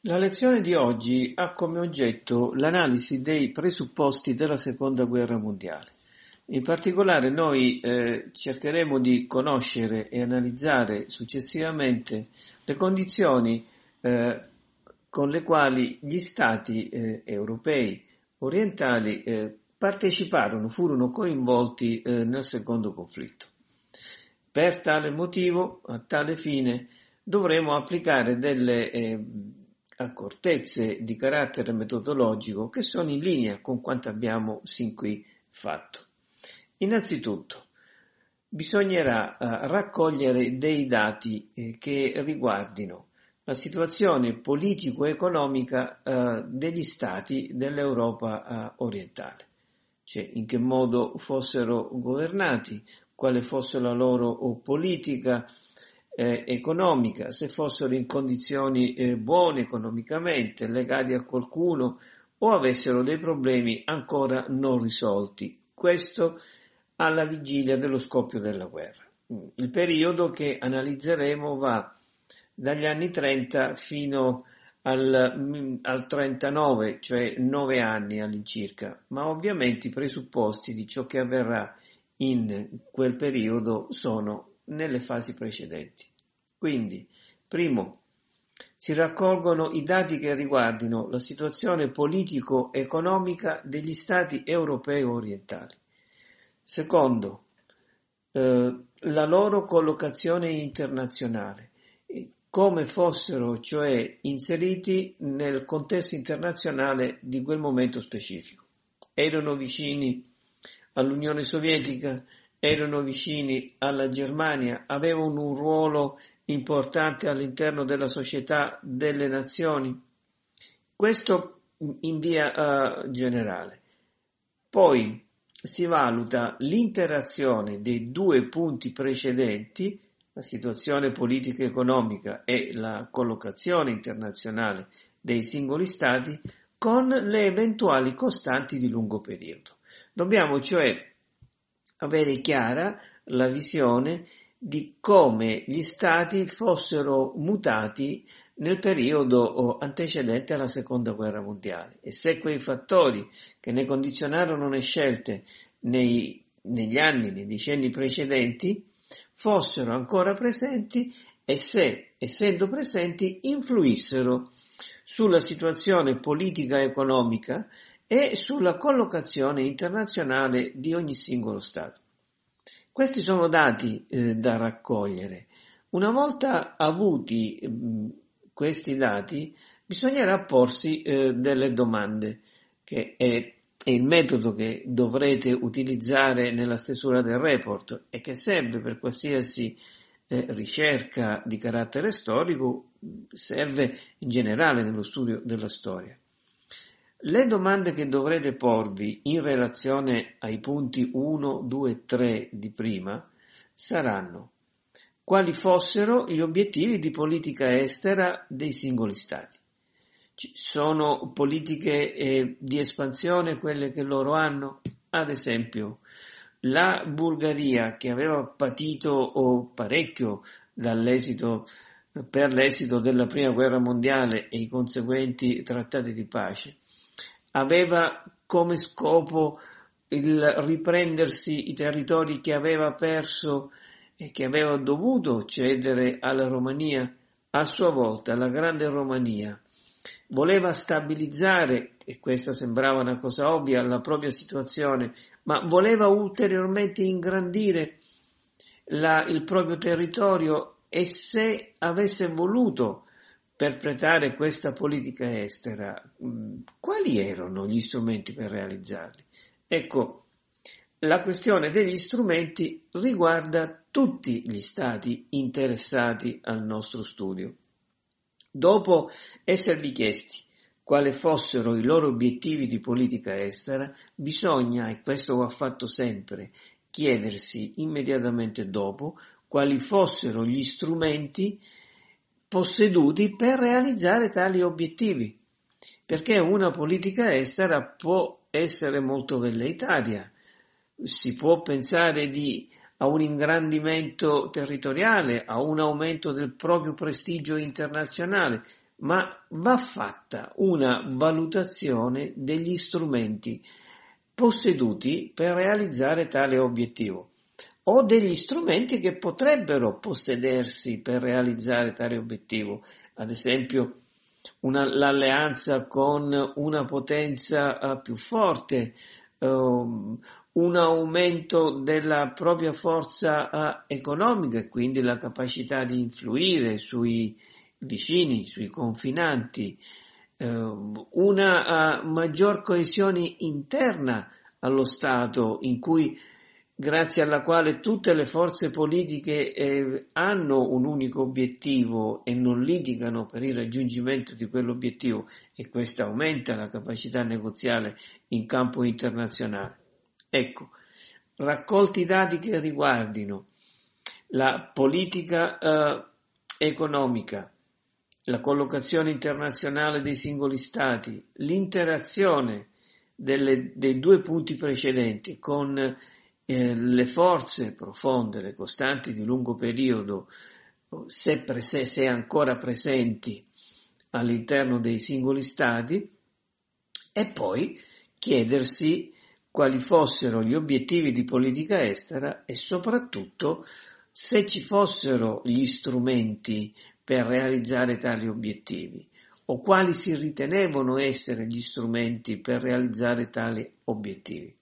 La lezione di oggi ha come oggetto l'analisi dei presupposti della Seconda Guerra Mondiale. In particolare noi cercheremo di conoscere e analizzare successivamente le condizioni con le quali gli stati europei orientali parteciparono, furono coinvolti nel secondo conflitto. Per tale motivo, a tale fine, dovremo applicare delle accortezze di carattere metodologico che sono in linea con quanto abbiamo sin qui fatto. Innanzitutto, bisognerà raccogliere dei dati che riguardino la situazione politico-economica degli stati dell'Europa orientale, cioè in che modo fossero governati, quale fosse la loro politica economica, se fossero in condizioni buone economicamente, legati a qualcuno o avessero dei problemi ancora non risolti. Questo alla vigilia dello scoppio della guerra. Il periodo che analizzeremo va dagli anni 30 fino al 39, cioè 9 anni all'incirca, ma ovviamente i presupposti di ciò che avverrà in quel periodo sono nelle fasi precedenti. Quindi, primo, si raccolgono i dati che riguardino la situazione politico-economica degli stati europei orientali. Secondo, la loro collocazione internazionale, come fossero cioè inseriti nel contesto internazionale di quel momento specifico. Erano vicini all'Unione Sovietica, erano vicini alla Germania, avevano un ruolo importante all'interno della società delle nazioni. Questo in via generale. Poi si valuta l'interazione dei due punti precedenti, la situazione politica e economica e la collocazione internazionale dei singoli stati, con le eventuali costanti di lungo periodo. Dobbiamo cioè avere chiara la visione di come gli stati fossero mutati nel periodo antecedente alla Seconda Guerra Mondiale e se quei fattori che ne condizionarono le scelte negli anni, nei decenni precedenti, fossero ancora presenti e se, essendo presenti, influissero sulla situazione politica e economica e sulla collocazione internazionale di ogni singolo Stato. Questi sono dati da raccogliere. Una volta avuti questi dati, bisognerà porsi delle domande, che è il metodo che dovrete utilizzare nella stesura del report e che serve per qualsiasi ricerca di carattere storico, serve in generale nello studio della storia. Le domande che dovrete porvi in relazione ai punti 1, 2 e 3 di prima saranno: quali fossero gli obiettivi di politica estera dei singoli stati? Ci sono politiche di espansione quelle che loro hanno? Ad esempio, la Bulgaria, che aveva patito parecchio per l'esito della Prima Guerra Mondiale e i conseguenti trattati di pace, aveva come scopo il riprendersi i territori che aveva perso e che aveva dovuto cedere alla Romania. A sua volta la Grande Romania voleva stabilizzare, e questa sembrava una cosa ovvia, la propria situazione, ma voleva ulteriormente ingrandire il proprio territorio e se avesse voluto perpetrare questa politica estera, quali erano gli strumenti per realizzarli? Ecco, la questione degli strumenti riguarda tutti gli stati interessati al nostro studio. Dopo esservi chiesti quali fossero i loro obiettivi di politica estera, bisogna, e questo va fatto sempre, chiedersi immediatamente dopo quali fossero gli strumenti posseduti per realizzare tali obiettivi, perché una politica estera può essere molto velleitaria, si può pensare a un ingrandimento territoriale, a un aumento del proprio prestigio internazionale, ma va fatta una valutazione degli strumenti posseduti per realizzare tale obiettivo o degli strumenti che potrebbero possedersi per realizzare tale obiettivo, ad esempio l'alleanza con una potenza più forte, un aumento della propria forza economica e quindi la capacità di influire sui vicini, sui confinanti, una maggior coesione interna allo Stato, in cui grazie alla quale tutte le forze politiche hanno un unico obiettivo e non litigano per il raggiungimento di quell'obiettivo, e questo aumenta la capacità negoziale in campo internazionale. Ecco, raccolti i dati che riguardino la politica economica, la collocazione internazionale dei singoli stati, l'interazione dei due punti precedenti con le forze profonde, le costanti di lungo periodo, se ancora presenti all'interno dei singoli stati, e poi chiedersi quali fossero gli obiettivi di politica estera e soprattutto se ci fossero gli strumenti per realizzare tali obiettivi o quali si ritenevano essere gli strumenti per realizzare tali obiettivi.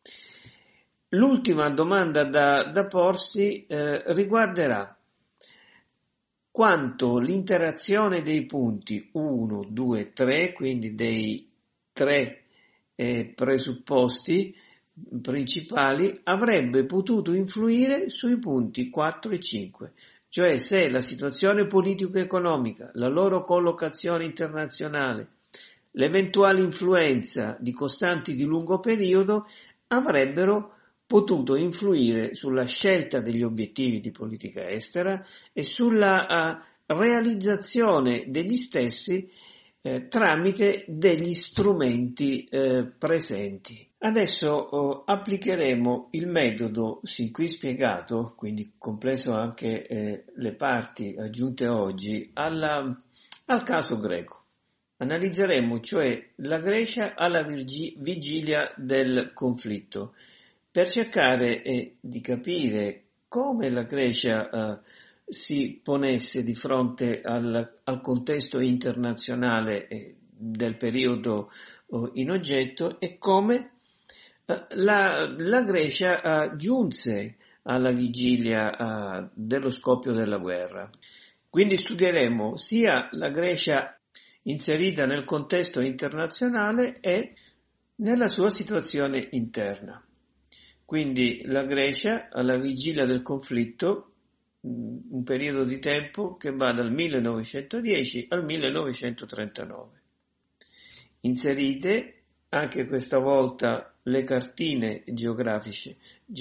L'ultima domanda da porsi riguarderà quanto l'interazione dei punti 1, 2, 3, quindi dei tre presupposti principali, avrebbe potuto influire sui punti 4 e 5, cioè se la situazione politico-economica, la loro collocazione internazionale, l'eventuale influenza di costanti di lungo periodo avrebbero potuto influire sulla scelta degli obiettivi di politica estera e sulla realizzazione degli stessi tramite degli strumenti presenti. Adesso applicheremo il metodo sin qui spiegato, quindi compreso anche le parti aggiunte oggi, al caso greco. Analizzeremo cioè la Grecia alla vigilia del conflitto, per cercare di capire come la Grecia si ponesse di fronte al contesto internazionale del periodo in oggetto e come la Grecia giunse alla vigilia dello scoppio della guerra. Quindi studieremo sia la Grecia inserita nel contesto internazionale e nella sua situazione interna. Quindi la Grecia alla vigilia del conflitto, un periodo di tempo che va dal 1910 al 1939. Inserite anche questa volta le cartine geografiche,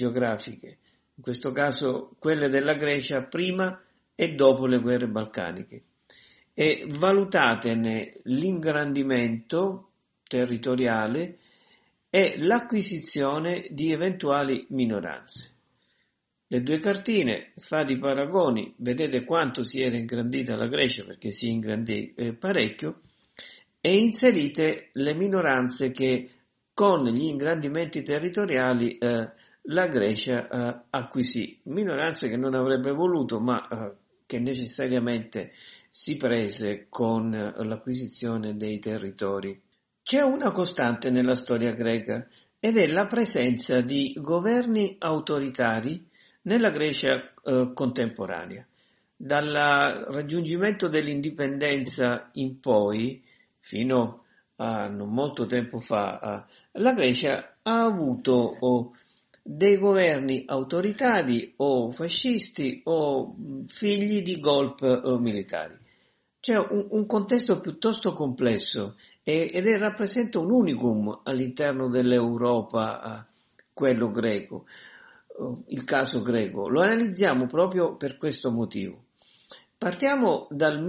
in questo caso quelle della Grecia prima e dopo le guerre balcaniche, e valutatene l'ingrandimento territoriale e l'acquisizione di eventuali minoranze. Le due cartine, fate i paragoni, vedete quanto si era ingrandita la Grecia, perché si ingrandì parecchio, e inserite le minoranze che con gli ingrandimenti territoriali la Grecia acquisì, minoranze che non avrebbe voluto ma che necessariamente si prese con l'acquisizione dei territori. C'è una costante nella storia greca ed è la presenza di governi autoritari nella Grecia contemporanea. Dal raggiungimento dell'indipendenza in poi, fino a non molto tempo fa, la Grecia ha avuto dei governi autoritari o fascisti o figli di golpe militari. C'è un contesto piuttosto complesso ed rappresenta un unicum all'interno dell'Europa, quello greco, il caso greco. Lo analizziamo proprio per questo motivo. Partiamo dal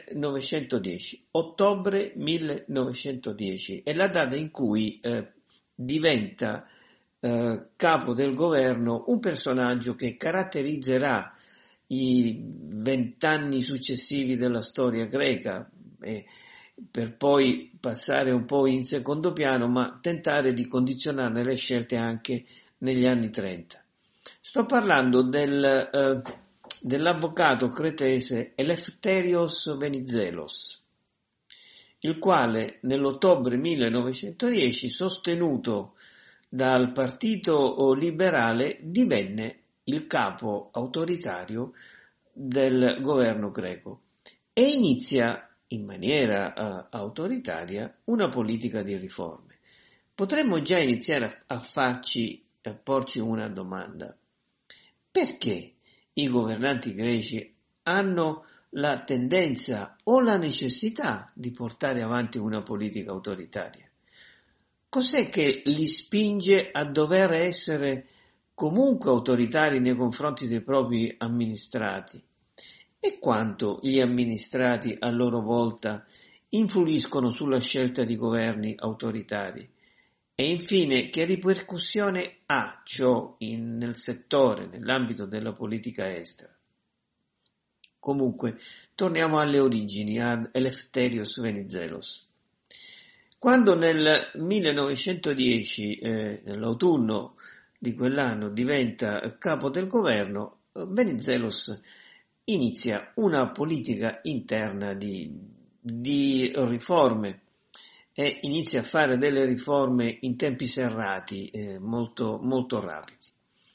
1910, ottobre 1910, è la data in cui diventa capo del governo un personaggio che caratterizzerà i 20 anni successivi della storia greca, per poi passare un po' in secondo piano, ma tentare di condizionare le scelte anche negli anni 30. Sto parlando dell'avvocato cretese Eleftherios Venizelos, il quale nell'ottobre 1910, sostenuto dal partito liberale, divenne il capo autoritario del governo greco e inizia in maniera autoritaria una politica di riforme. Potremmo già iniziare a porci una domanda. Perché i governanti greci hanno la tendenza o la necessità di portare avanti una politica autoritaria? Cos'è che li spinge a dover essere comunque autoritari nei confronti dei propri amministrati? E quanto gli amministrati a loro volta influiscono sulla scelta di governi autoritari? E infine, che ripercussione ha ciò nel settore, nell'ambito della politica estera? Comunque, torniamo alle origini, ad Eleftherios Venizelos. Quando nel 1910, nell'autunno di quell'anno, diventa capo del governo, Venizelos inizia una politica interna di riforme e inizia a fare delle riforme in tempi serrati, molto, molto rapidi.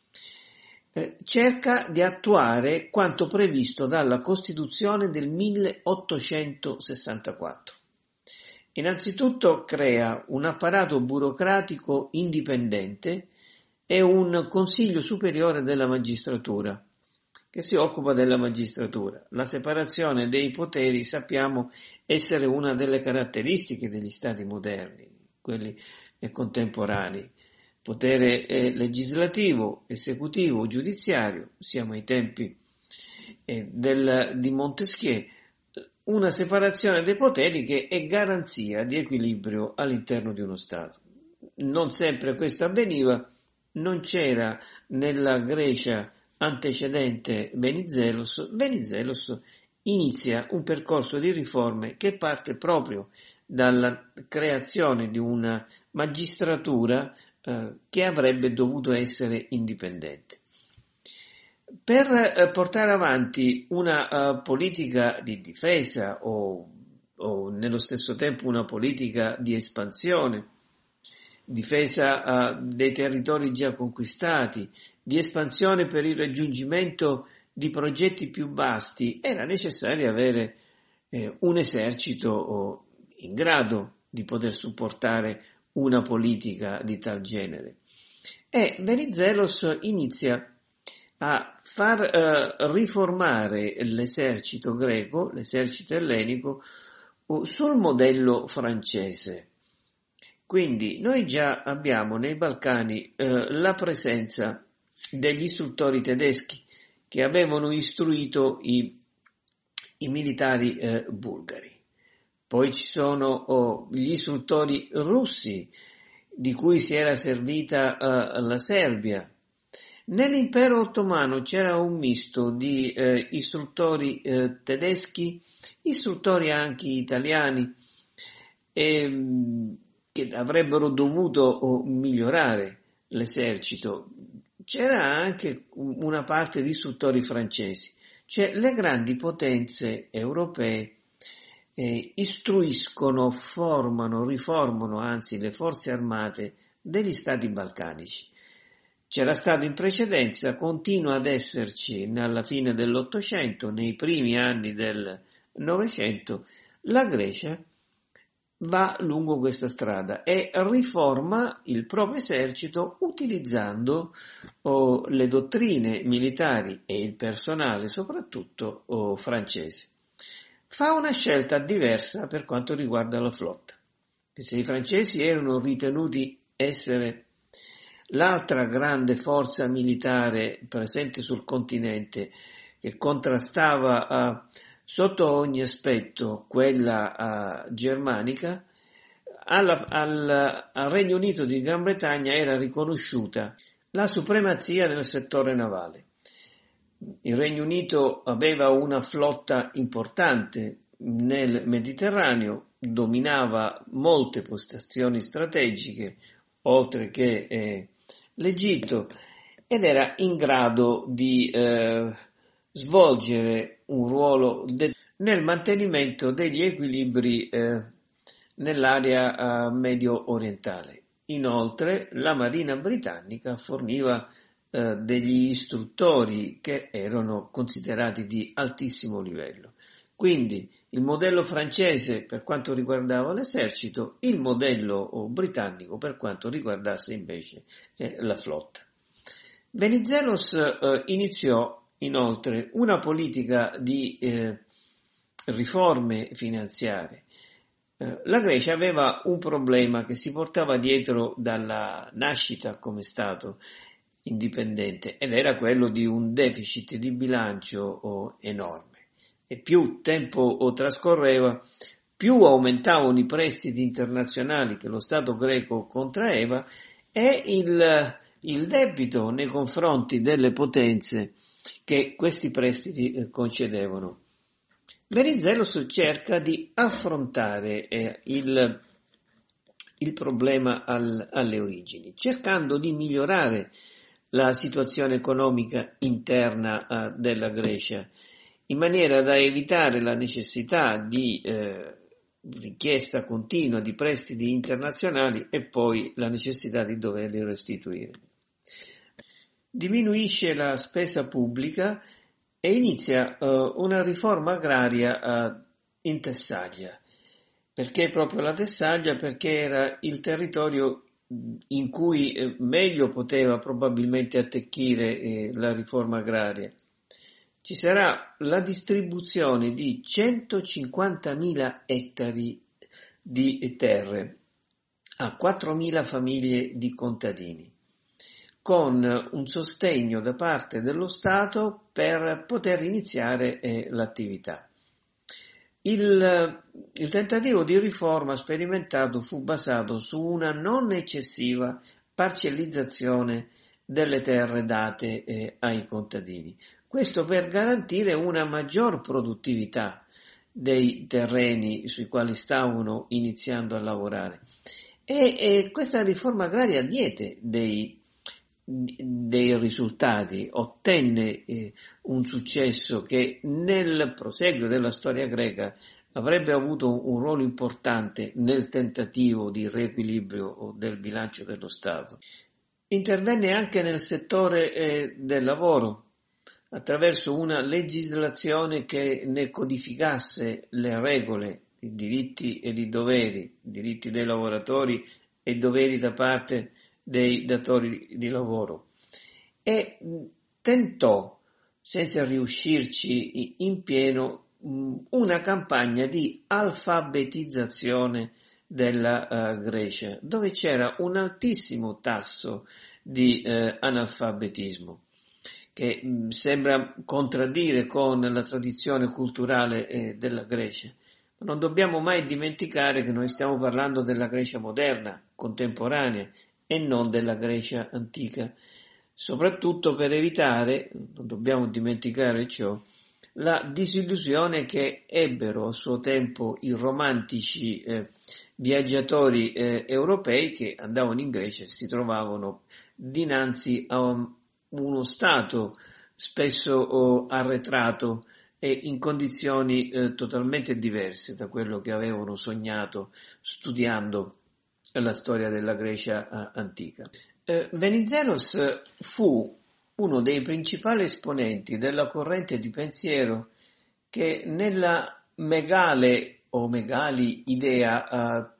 Cerca di attuare quanto previsto dalla Costituzione del 1864. Innanzitutto crea un apparato burocratico indipendente e un Consiglio Superiore della Magistratura, che si occupa della magistratura. La separazione dei poteri sappiamo essere una delle caratteristiche degli stati moderni, quelli contemporanei. Potere legislativo, esecutivo, giudiziario, siamo ai tempi di Montesquieu, una separazione dei poteri che è garanzia di equilibrio all'interno di uno Stato. Non sempre questo avveniva, non c'era nella Grecia antecedente Venizelos. Venizelos inizia un percorso di riforme che parte proprio dalla creazione di una magistratura che avrebbe dovuto essere indipendente. Per portare avanti una politica di difesa o nello stesso tempo una politica di espansione, difesa dei territori già conquistati, di espansione per il raggiungimento di progetti più vasti, era necessario avere un esercito in grado di poter supportare una politica di tal genere. E Venizelos inizia a far riformare l'esercito greco, l'esercito ellenico, sul modello francese. Quindi noi già abbiamo nei Balcani la presenza degli istruttori tedeschi che avevano istruito i militari bulgari. Poi ci sono gli istruttori russi di cui si era servita la Serbia. Nell'impero ottomano c'era un misto di istruttori tedeschi, istruttori anche italiani, che avrebbero dovuto migliorare l'esercito. C'era anche una parte di istruttori francesi, cioè le grandi potenze europee istruiscono, formano, riformano anzi le forze armate degli stati balcanici. C'era stato in precedenza, continua ad esserci alla fine dell'Ottocento, nei primi anni del Novecento, la Grecia va lungo questa strada e riforma il proprio esercito utilizzando le dottrine militari e il personale soprattutto francese. Fa una scelta diversa per quanto riguarda la flotta. Se i francesi erano ritenuti essere l'altra grande forza militare presente sul continente che contrastava sotto ogni aspetto quella germanica, al Regno Unito di Gran Bretagna era riconosciuta la supremazia nel settore navale. Il Regno Unito aveva una flotta importante, nel Mediterraneo, dominava molte postazioni strategiche, oltre che l'Egitto, ed era in grado di svolgere un ruolo nel mantenimento degli equilibri nell'area medio orientale. Inoltre la Marina britannica forniva degli istruttori che erano considerati di altissimo livello. Quindi il modello francese per quanto riguardava l'esercito, il modello britannico per quanto riguardasse invece la flotta. Venizelos iniziò inoltre una politica di riforme finanziarie. La Grecia aveva un problema che si portava dietro dalla nascita come Stato indipendente ed era quello di un deficit di bilancio enorme. E più tempo trascorreva, più aumentavano i prestiti internazionali che lo Stato greco contraeva e il debito nei confronti delle potenze che questi prestiti concedevano. Venizelos cerca di affrontare il problema alle origini, cercando di migliorare la situazione economica interna della Grecia, in maniera da evitare la necessità di richiesta continua di prestiti internazionali e poi la necessità di doverli restituire. Diminuisce la spesa pubblica e inizia una riforma agraria in Tessaglia. Perché proprio la Tessaglia? Perché era il territorio in cui meglio poteva probabilmente attecchire la riforma agraria. Ci sarà la distribuzione di 150.000 ettari di terre a 4.000 famiglie di contadini, con un sostegno da parte dello Stato per poter iniziare l'attività. Il tentativo di riforma sperimentato fu basato su una non eccessiva parcellizzazione delle terre date ai contadini. Questo per garantire una maggior produttività dei terreni sui quali stavano iniziando a lavorare. E questa riforma agraria diede dei risultati, ottenne un successo che nel proseguo della storia greca avrebbe avuto un ruolo importante nel tentativo di riequilibrio del bilancio dello Stato. Intervenne anche nel settore del lavoro, attraverso una legislazione che ne codificasse le regole, i diritti e i doveri, i diritti dei lavoratori e i doveri da parte dei datori di lavoro, e tentò, senza riuscirci in pieno, una campagna di alfabetizzazione della Grecia, dove c'era un altissimo tasso di analfabetismo, che sembra contraddire con la tradizione culturale della Grecia. Ma non dobbiamo mai dimenticare che noi stiamo parlando della Grecia moderna, contemporanea, e non della Grecia antica, soprattutto per evitare, non dobbiamo dimenticare ciò, la disillusione che ebbero a suo tempo i romantici viaggiatori europei che andavano in Grecia e si trovavano dinanzi a uno stato spesso arretrato e in condizioni totalmente diverse da quello che avevano sognato studiando la storia della Grecia antica. Venizelos fu uno dei principali esponenti della corrente di pensiero che nella megale o megali idea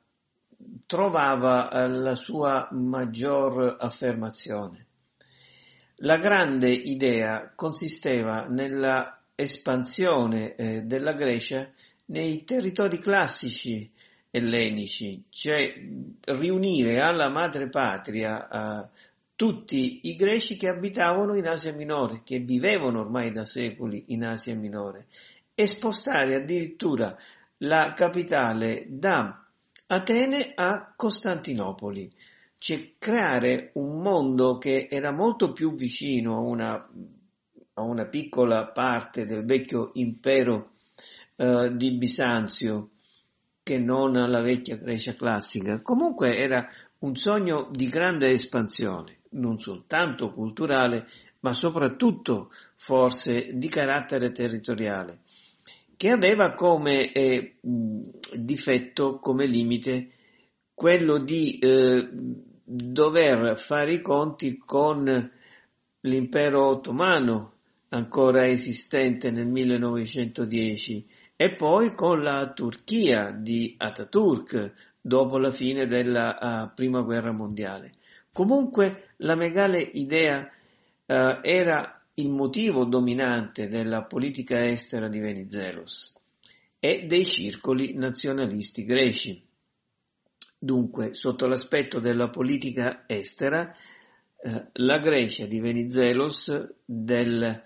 trovava la sua maggior affermazione. La grande idea consisteva nella espansione della Grecia nei territori classici ellenici, cioè riunire alla madrepatria tutti i greci che abitavano in Asia Minore, che vivevano ormai da secoli in Asia Minore, e spostare addirittura la capitale da Atene a Costantinopoli, cioè creare un mondo che era molto più vicino a una piccola parte del vecchio impero di Bisanzio che non alla vecchia Grecia classica. Comunque era un sogno di grande espansione, non soltanto culturale, ma soprattutto forse di carattere territoriale, che aveva come difetto, come limite, quello di dover fare i conti con l'impero ottomano ancora esistente nel 1910 e poi con la Turchia di Ataturk dopo la fine della prima guerra mondiale. Comunque la megale idea era il motivo dominante della politica estera di Venizelos e dei circoli nazionalisti greci. Dunque, sotto l'aspetto della politica estera, la Grecia di Venizelos dal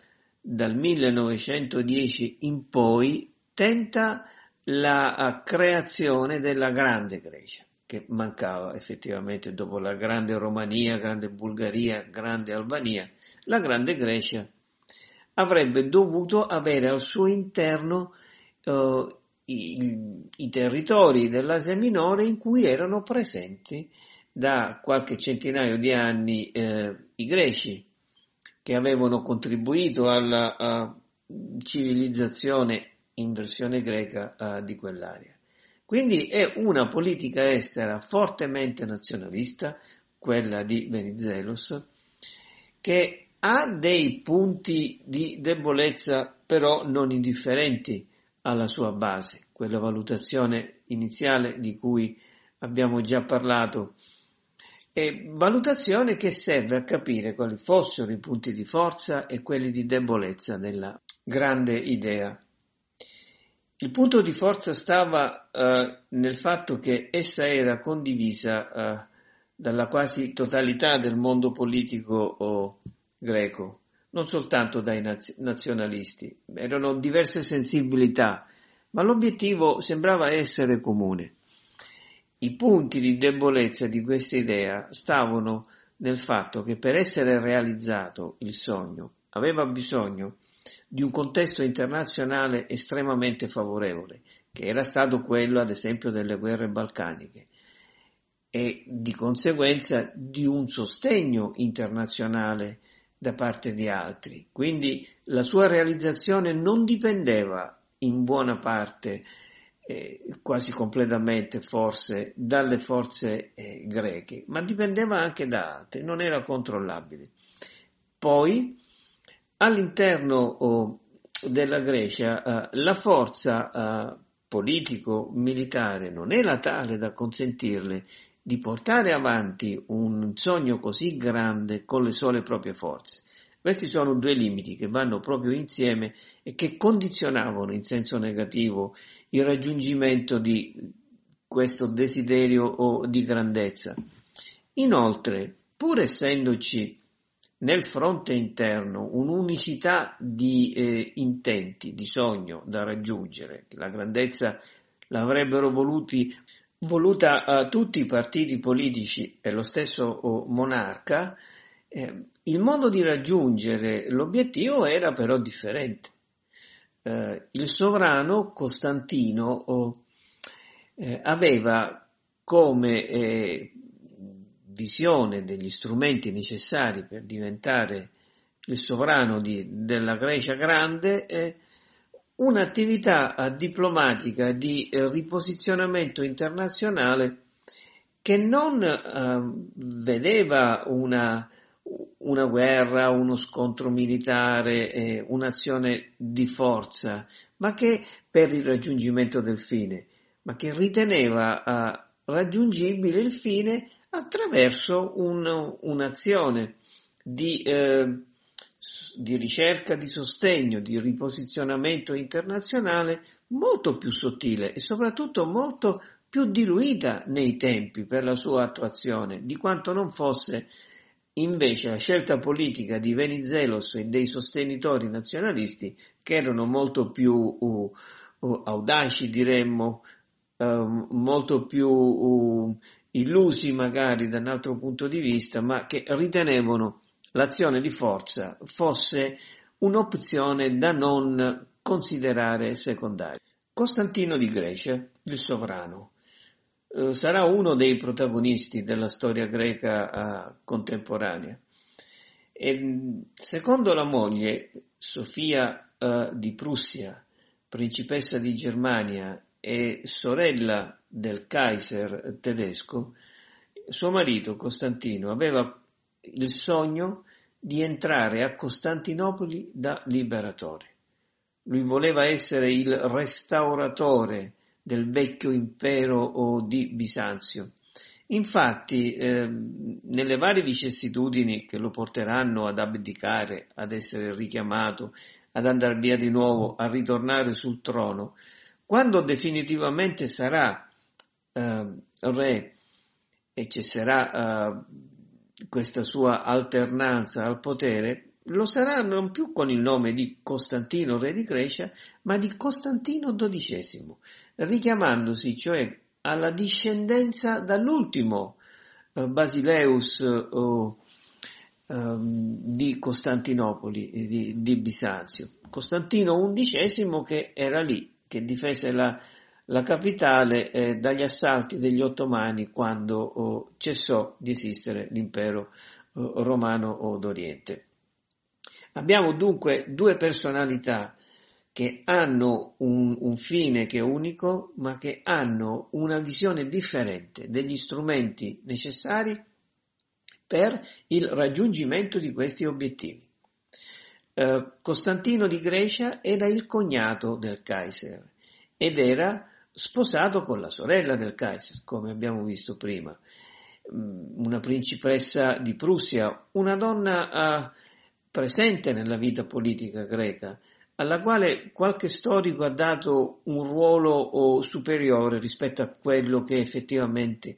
1910 in poi tenta la creazione della grande Grecia, che mancava effettivamente dopo la grande Romania, grande Bulgaria, grande Albania. La grande Grecia avrebbe dovuto avere al suo interno i territori dell'Asia Minore in cui erano presenti da qualche centinaio di anni i greci, che avevano contribuito alla civilizzazione in versione greca di quell'area. Quindi è una politica estera fortemente nazionalista, quella di Venizelos, che ha dei punti di debolezza però non indifferenti alla sua base, quella valutazione iniziale di cui abbiamo già parlato, e valutazione che serve a capire quali fossero i punti di forza e quelli di debolezza della grande idea. Il punto di forza stava nel fatto che essa era condivisa dalla quasi totalità del mondo politico greco, non soltanto dai nazionalisti. Erano diverse sensibilità, ma l'obiettivo sembrava essere comune. I punti di debolezza di questa idea stavano nel fatto che per essere realizzato il sogno aveva bisogno di un contesto internazionale estremamente favorevole, che era stato quello ad esempio delle guerre balcaniche, e di conseguenza di un sostegno internazionale da parte di altri. Quindi la sua realizzazione non dipendeva in buona parte, quasi completamente forse, dalle forze greche, ma dipendeva anche da altri, non era controllabile. Poi all'interno della Grecia la forza politico-militare non era tale da consentirle di portare avanti un sogno così grande con le sole proprie forze. Questi sono due limiti che vanno proprio insieme e che condizionavano in senso negativo il raggiungimento di questo desiderio di grandezza. Inoltre, pur essendoci nel fronte interno un'unicità di intenti, di sogno da raggiungere, la grandezza l'avrebbero voluta tutti i partiti politici e lo stesso monarca, il modo di raggiungere l'obiettivo era però differente. Il sovrano Costantino aveva come visione degli strumenti necessari per diventare il sovrano della Grecia grande un'attività diplomatica di riposizionamento internazionale che non vedeva una guerra, uno scontro militare, un'azione di forza, ma che per il raggiungimento del fine, ma che riteneva raggiungibile il fine attraverso un'azione di ricerca, di sostegno, di riposizionamento internazionale molto più sottile e soprattutto molto più diluita nei tempi per la sua attuazione, di quanto non fosse invece la scelta politica di Venizelos e dei sostenitori nazionalisti, che erano molto più audaci, diremmo, molto più illusi magari da un altro punto di vista, ma che ritenevano l'azione di forza fosse un'opzione da non considerare secondaria. Costantino di Grecia, il sovrano, sarà uno dei protagonisti della storia greca contemporanea. E, secondo la moglie, Sofia di Prussia, principessa di Germania e sorella del Kaiser tedesco, suo marito Costantino aveva il sogno di entrare a Costantinopoli da liberatore. Lui voleva essere il restauratore del vecchio impero di Bisanzio. Infatti, nelle varie vicissitudini che lo porteranno ad abdicare, ad essere richiamato, ad andare via di nuovo, a ritornare sul trono, quando definitivamente sarà re e cesserà questa sua alternanza al potere, lo sarà non più con il nome di Costantino, re di Grecia, ma di Costantino XII, richiamandosi cioè alla discendenza dall'ultimo Basileus di Costantinopoli, di Bisanzio, Costantino XI, che era lì, che difese la capitale dagli assalti degli ottomani quando cessò di esistere l'impero romano d'Oriente. Abbiamo dunque due personalità che hanno un fine che è unico, ma che hanno una visione differente degli strumenti necessari per il raggiungimento di questi obiettivi. Costantino di Grecia era il cognato del Kaiser ed era sposato con la sorella del Kaiser, come abbiamo visto prima, una principessa di Prussia, una donna presente nella vita politica greca, alla quale qualche storico ha dato un ruolo superiore rispetto a quello che effettivamente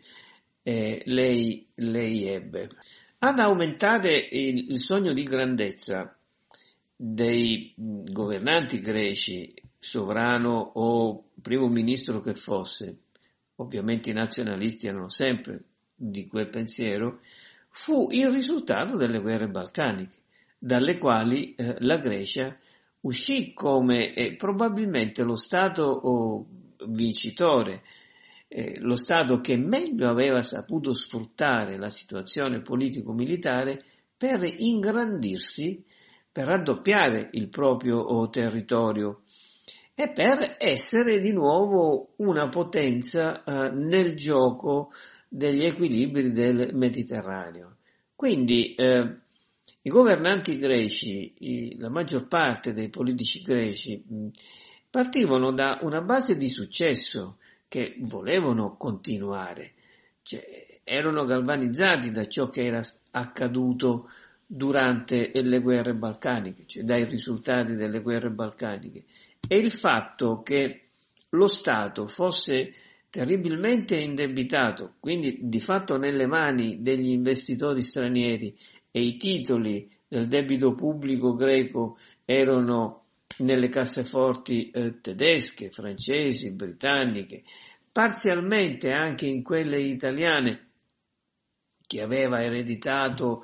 lei ebbe. Ad aumentare il sogno di grandezza dei governanti greci, sovrano o primo ministro che fosse, ovviamente i nazionalisti erano sempre di quel pensiero, fu il risultato delle guerre balcaniche, dalle quali la Grecia uscì come probabilmente lo Stato vincitore, lo Stato che meglio aveva saputo sfruttare la situazione politico-militare per ingrandirsi, per raddoppiare il proprio territorio e per essere di nuovo una potenza nel gioco degli equilibri del Mediterraneo. Quindi i governanti greci, la maggior parte dei politici greci, partivano da una base di successo che volevano continuare, cioè, erano galvanizzati da ciò che era accaduto durante le guerre balcaniche, cioè dai risultati delle guerre balcaniche, e il fatto che lo Stato fosse terribilmente indebitato, quindi di fatto nelle mani degli investitori stranieri, e i titoli del debito pubblico greco erano nelle casseforti tedesche, francesi, britanniche, parzialmente anche in quelle italiane, che aveva ereditato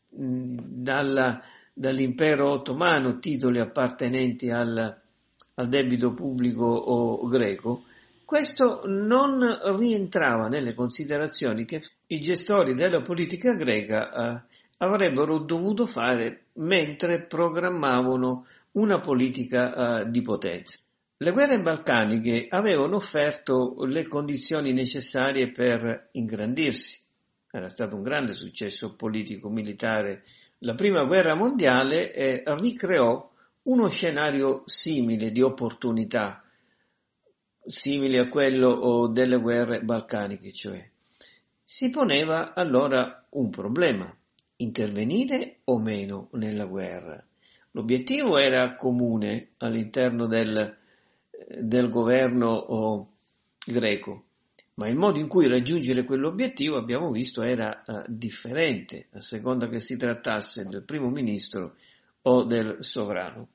dall'impero ottomano titoli appartenenti al debito pubblico greco. Questo non rientrava nelle considerazioni che i gestori della politica greca avrebbero dovuto fare mentre programmavano una politica di potenza. Le guerre balcaniche avevano offerto le condizioni necessarie per ingrandirsi. Era stato un grande successo politico-militare. La prima guerra mondiale ricreò uno scenario simile di opportunità, simile a quello delle guerre balcaniche, cioè. Si poneva allora un problema: intervenire o meno nella guerra. L'obiettivo era comune all'interno del governo greco, ma il modo in cui raggiungere quell'obiettivo, abbiamo visto, era differente a seconda che si trattasse del primo ministro o del sovrano.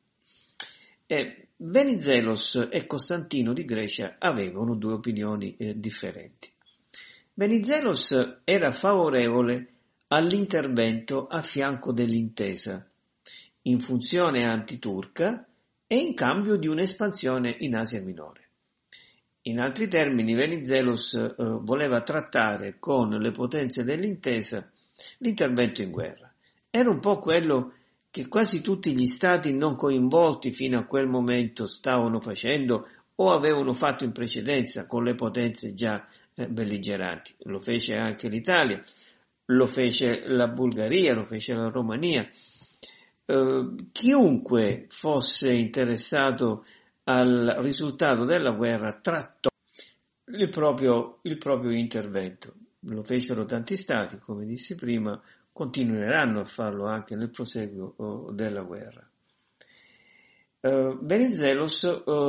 Venizelos e Costantino di Grecia avevano due opinioni differenti. Venizelos era favorevole all'intervento a fianco dell'intesa, in funzione antiturca e in cambio di un'espansione in Asia Minore. In altri termini, Venizelos voleva trattare con le potenze dell'intesa l'intervento in guerra. Era un po' quello che quasi tutti gli stati non coinvolti fino a quel momento stavano facendo o avevano fatto in precedenza con le potenze già belligeranti. Lo fece anche l'Italia, lo fece la Bulgaria, lo fece la Romania. Chiunque fosse interessato al risultato della guerra trattò il proprio intervento. Lo fecero tanti stati, come dissi prima, continueranno a farlo anche nel proseguo della guerra. Venizelos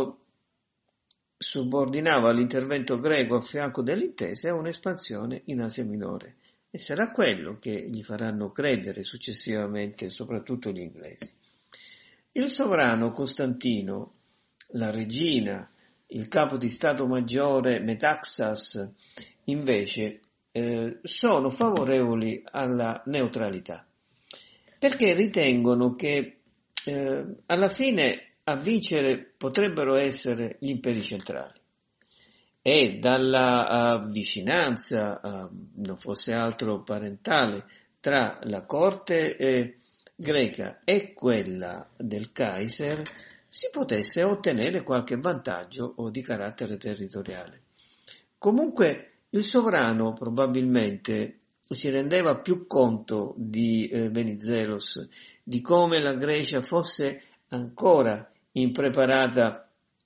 subordinava l'intervento greco a fianco dell'intesa a un'espansione in Asia Minore, e sarà quello che gli faranno credere successivamente soprattutto gli inglesi. Il sovrano Costantino, la regina, il capo di Stato Maggiore Metaxas, invece, sono favorevoli alla neutralità, perché ritengono che alla fine a vincere potrebbero essere gli imperi centrali, e dalla vicinanza, non fosse altro parentale, tra la corte greca e quella del Kaiser si potesse ottenere qualche vantaggio o di carattere territoriale. Comunque il sovrano probabilmente si rendeva più conto di Venizelos, di come la Grecia fosse ancora impreparata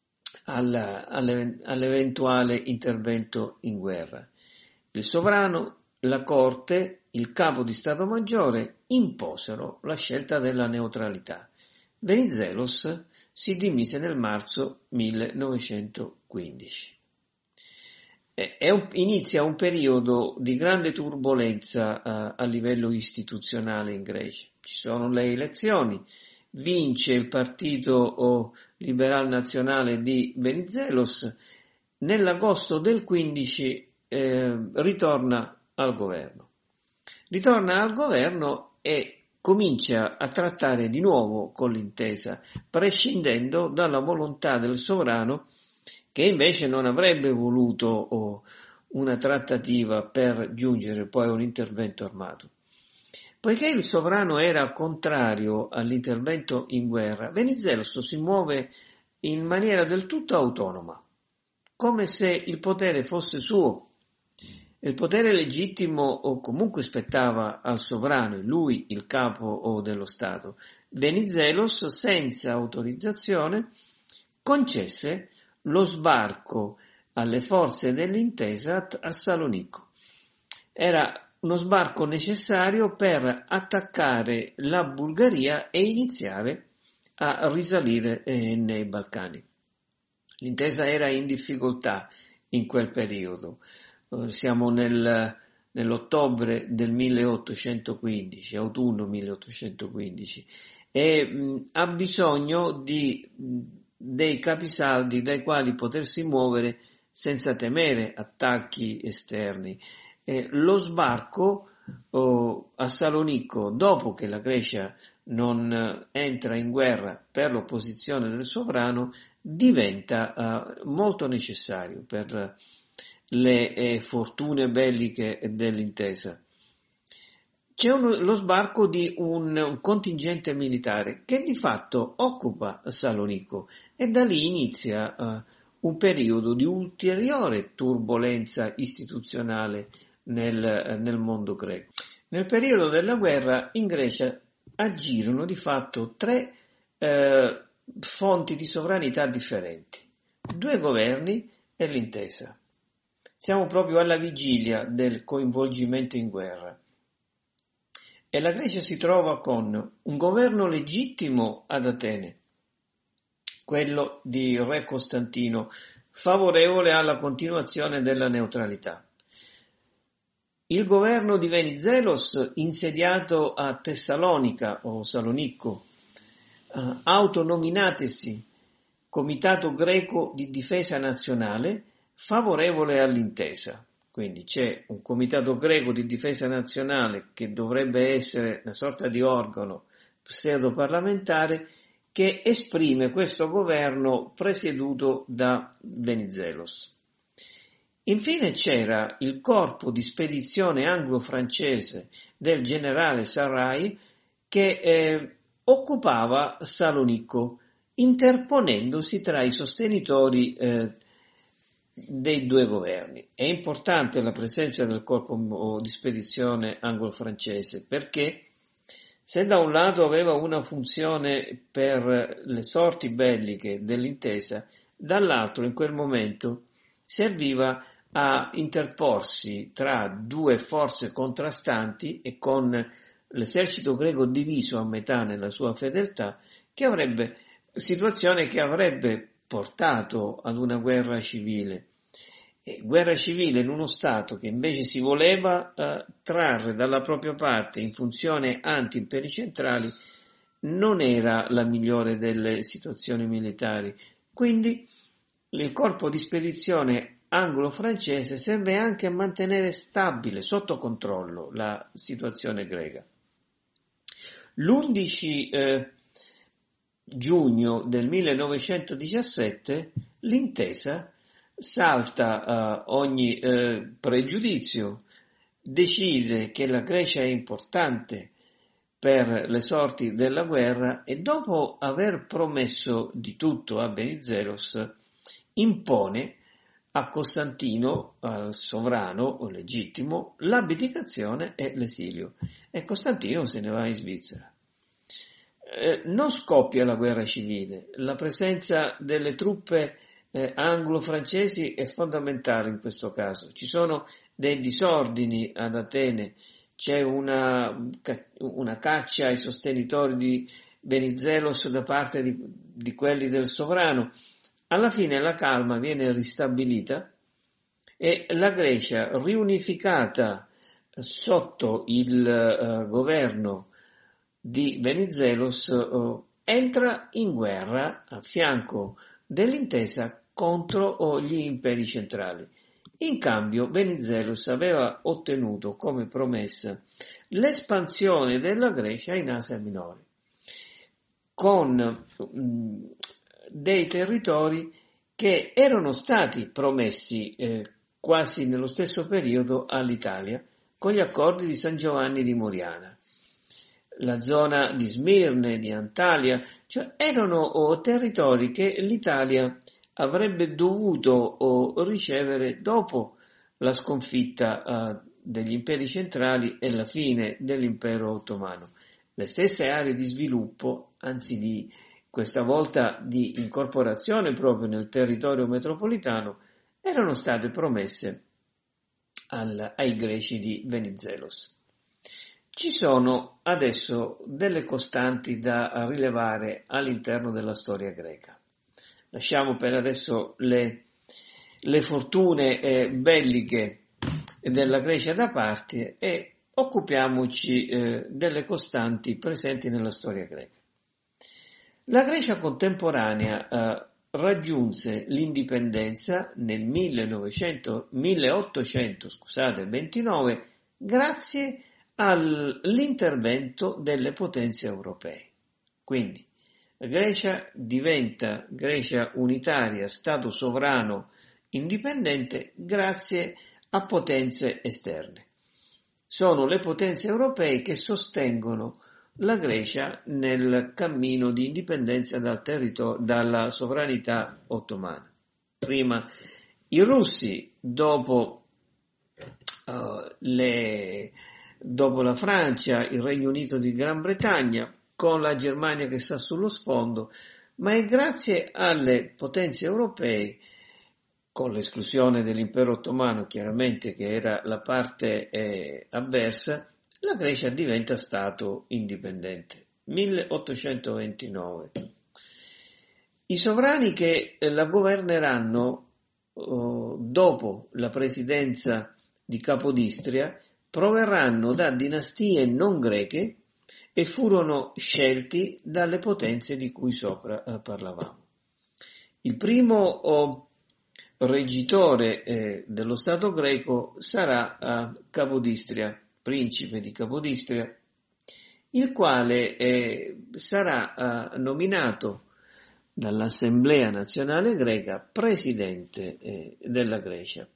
all'eventuale intervento in guerra. Il sovrano, la corte, il capo di Stato Maggiore imposero la scelta della neutralità. Venizelos si dimise nel marzo 1915. Inizia un periodo di grande turbolenza a livello istituzionale in Grecia. Ci sono le elezioni, vince il partito liberal nazionale di Venizelos, nell'agosto del 15 ritorna al governo. E comincia a trattare di nuovo con l'intesa, prescindendo dalla volontà del sovrano, che invece non avrebbe voluto una trattativa per giungere poi a un intervento armato. Poiché il sovrano era contrario all'intervento in guerra, Venizelos si muove in maniera del tutto autonoma, come se il potere fosse suo. Il potere legittimo comunque spettava al sovrano, lui il capo dello Stato. Venizelos, senza autorizzazione, concesse lo sbarco alle forze dell'intesa a Salonicco. Era uno sbarco necessario per attaccare la Bulgaria e iniziare a risalire nei Balcani. L'intesa era in difficoltà in quel periodo. Siamo nell'ottobre del 1815, autunno 1815, e ha bisogno dei capisaldi dai quali potersi muovere senza temere attacchi esterni. Lo sbarco a Salonicco, dopo che la Grecia non entra in guerra per l'opposizione del sovrano, diventa molto necessario per le fortune belliche dell'intesa. C'è lo sbarco di un contingente militare che di fatto occupa Salonicco, e da lì inizia un periodo di ulteriore turbolenza istituzionale nel mondo greco. Nel periodo della guerra in Grecia agirono di fatto tre fonti di sovranità differenti: due governi e l'intesa. Siamo proprio alla vigilia del coinvolgimento in guerra. E la Grecia si trova con un governo legittimo ad Atene, quello di re Costantino, favorevole alla continuazione della neutralità. Il governo di Venizelos, insediato a Tessalonica o Salonicco, autonominatesi Comitato Greco di Difesa Nazionale, favorevole all'intesa. Quindi c'è un comitato greco di difesa nazionale che dovrebbe essere una sorta di organo pseudo-parlamentare che esprime questo governo presieduto da Venizelos. Infine c'era il corpo di spedizione anglo-francese del generale Sarrai che occupava Salonicco, interponendosi tra i sostenitori dei due governi. È importante la presenza del corpo di spedizione anglo-francese perché se da un lato aveva una funzione per le sorti belliche dell'intesa, dall'altro in quel momento serviva a interporsi tra due forze contrastanti e con l'esercito greco diviso a metà nella sua fedeltà, situazione che avrebbe portato ad una guerra civile. E guerra civile in uno Stato che invece si voleva trarre dalla propria parte in funzione anti-imperi centrali non era la migliore delle situazioni militari. Quindi il corpo di spedizione anglo-francese serve anche a mantenere stabile, sotto controllo, la situazione greca. L'11 giugno del 1917 l'intesa salta ogni pregiudizio, decide che la Grecia è importante per le sorti della guerra e dopo aver promesso di tutto a Venizelos impone a Costantino, al sovrano legittimo, l'abdicazione e l'esilio e Costantino se ne va in Svizzera. Non scoppia la guerra civile, la presenza delle truppe anglo-francesi è fondamentale in questo caso. Ci sono dei disordini ad Atene, c'è una caccia ai sostenitori di Venizelos da parte di quelli del sovrano. Alla fine la calma viene ristabilita e la Grecia, riunificata sotto il governo di Venizelos, entra in guerra a fianco dell'intesa contro gli imperi centrali. In cambio Venizelos aveva ottenuto come promessa l'espansione della Grecia in Asia Minore, con dei territori che erano stati promessi quasi nello stesso periodo all'Italia con gli accordi di San Giovanni di Moriana. La zona di Smirne, di Antalya, cioè erano territori che l'Italia avrebbe dovuto ricevere dopo la sconfitta degli imperi centrali e la fine dell'impero ottomano. Le stesse aree di sviluppo, anzi questa volta di incorporazione proprio nel territorio metropolitano, erano state promesse ai greci di Venizelos. Ci sono adesso delle costanti da rilevare all'interno della storia greca. Lasciamo per adesso le fortune belliche della Grecia da parte e occupiamoci delle costanti presenti nella storia greca. La Grecia contemporanea raggiunse l'indipendenza nel 1829 grazie all'intervento delle potenze europee. Quindi la Grecia diventa Grecia unitaria, Stato sovrano indipendente grazie a potenze esterne. Sono le potenze europee che sostengono la Grecia nel cammino di indipendenza dalla sovranità ottomana. Prima i russi, dopo la Francia, il Regno Unito di Gran Bretagna, con la Germania che sta sullo sfondo, ma è grazie alle potenze europee, con l'esclusione dell'impero ottomano chiaramente che era la parte avversa, la Grecia diventa Stato indipendente. 1829. I sovrani che la governeranno dopo la presidenza di Capodistria proverranno da dinastie non greche e furono scelti dalle potenze di cui sopra parlavamo. Il primo reggitore dello Stato greco sarà Capodistria, principe di Capodistria, il quale sarà nominato dall'Assemblea Nazionale Greca presidente della Grecia.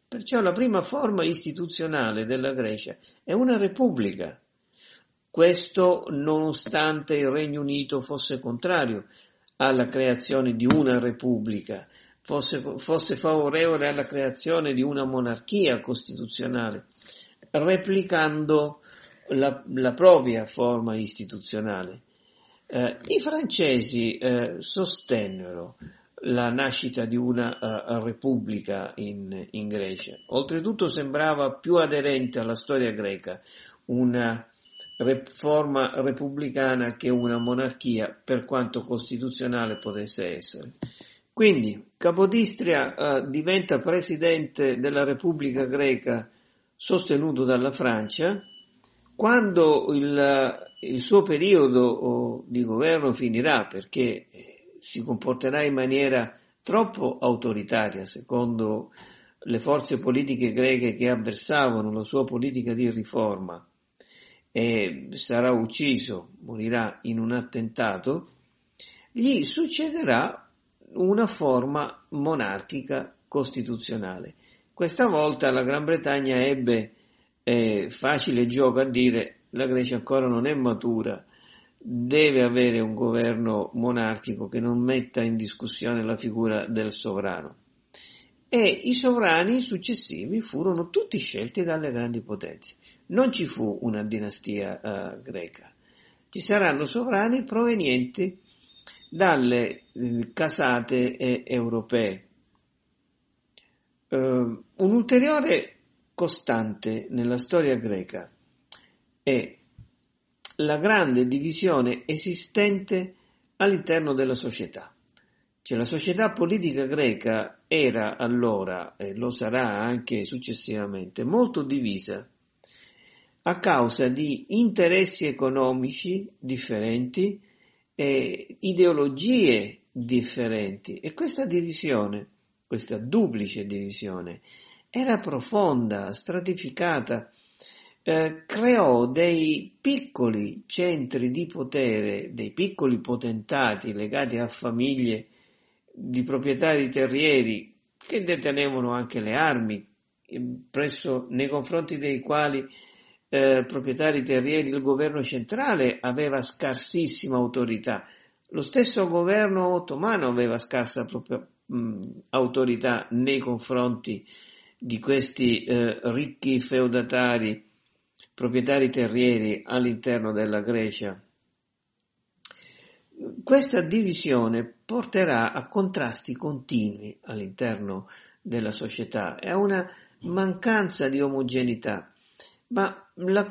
Perciò la prima forma istituzionale della Grecia è una repubblica. Questo nonostante il Regno Unito fosse contrario alla creazione di una repubblica, fosse favorevole alla creazione di una monarchia costituzionale, replicando la propria forma istituzionale. I francesi sostennero la nascita di una repubblica in Grecia. Oltretutto sembrava più aderente alla storia greca una forma repubblicana che una monarchia, per quanto costituzionale potesse essere. Quindi Capodistria diventa presidente della Repubblica Greca sostenuto dalla Francia. Quando il suo periodo di governo finirà, perché si comporterà in maniera troppo autoritaria secondo le forze politiche greche che avversavano la sua politica di riforma, e sarà ucciso, morirà in un attentato, gli succederà una forma monarchica costituzionale. Questa volta la Gran Bretagna ebbe facile gioco a dire: la Grecia ancora non è matura, deve avere un governo monarchico che non metta in discussione la figura del sovrano. E i sovrani successivi furono tutti scelti dalle grandi potenze. Non ci fu una dinastia greca, ci saranno sovrani provenienti dalle casate europee. Un ulteriore costante nella storia greca è la grande divisione esistente all'interno della società. Cioè la società politica greca era allora, e lo sarà anche successivamente, molto divisa a causa di interessi economici differenti e ideologie differenti. E questa divisione, questa duplice divisione, era profonda, stratificata, creò dei piccoli centri di potere, dei piccoli potentati legati a famiglie di proprietari terrieri che detenevano anche le armi, nei confronti dei quali proprietari terrieri il governo centrale aveva scarsissima autorità. Lo stesso governo ottomano aveva scarsa autorità nei confronti di questi ricchi feudatari, proprietari terrieri all'interno della Grecia. Questa divisione porterà a contrasti continui all'interno della società e a una mancanza di omogeneità. Ma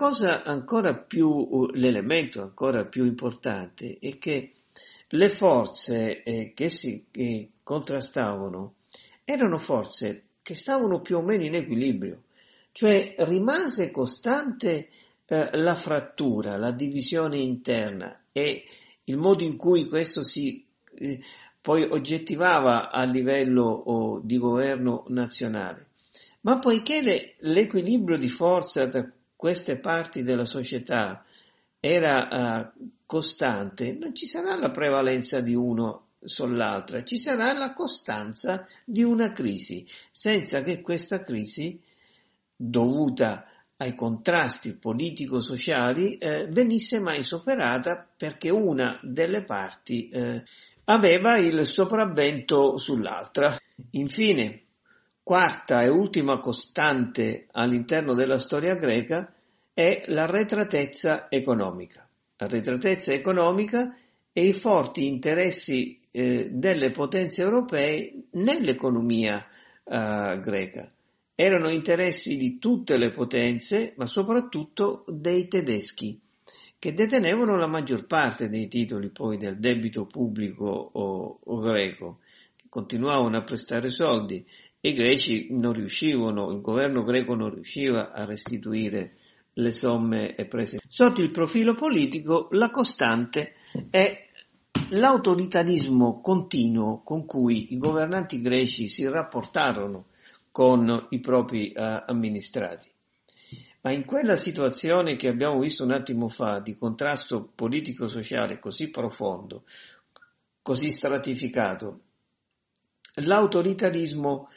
l'elemento ancora più importante è che le forze che contrastavano erano forze che stavano più o meno in equilibrio, cioè rimase costante la frattura, la divisione interna e il modo in cui questo si poi oggettivava a livello di governo nazionale. Ma poiché l'equilibrio di forza tra queste parti della società era costante, non ci sarà la prevalenza di uno sull'altra, ci sarà la costanza di una crisi, senza che questa crisi, dovuta ai contrasti politico-sociali, venisse mai superata, perché una delle parti aveva il sopravvento sull'altra. Infine, quarta e ultima costante all'interno della storia greca è l'arretratezza economica. L'arretratezza economica e i forti interessi delle potenze europee nell'economia greca. Erano interessi di tutte le potenze, ma soprattutto dei tedeschi, che detenevano la maggior parte dei titoli poi del debito pubblico greco, che continuavano a prestare soldi. I greci non riuscivano, il governo greco non riusciva a restituire le somme prese. Sotto il profilo politico, la costante è l'autoritarismo continuo con cui i governanti greci si rapportarono con i propri amministrati. Ma in quella situazione che abbiamo visto un attimo fa, di contrasto politico-sociale così profondo, così stratificato, l'autoritarismo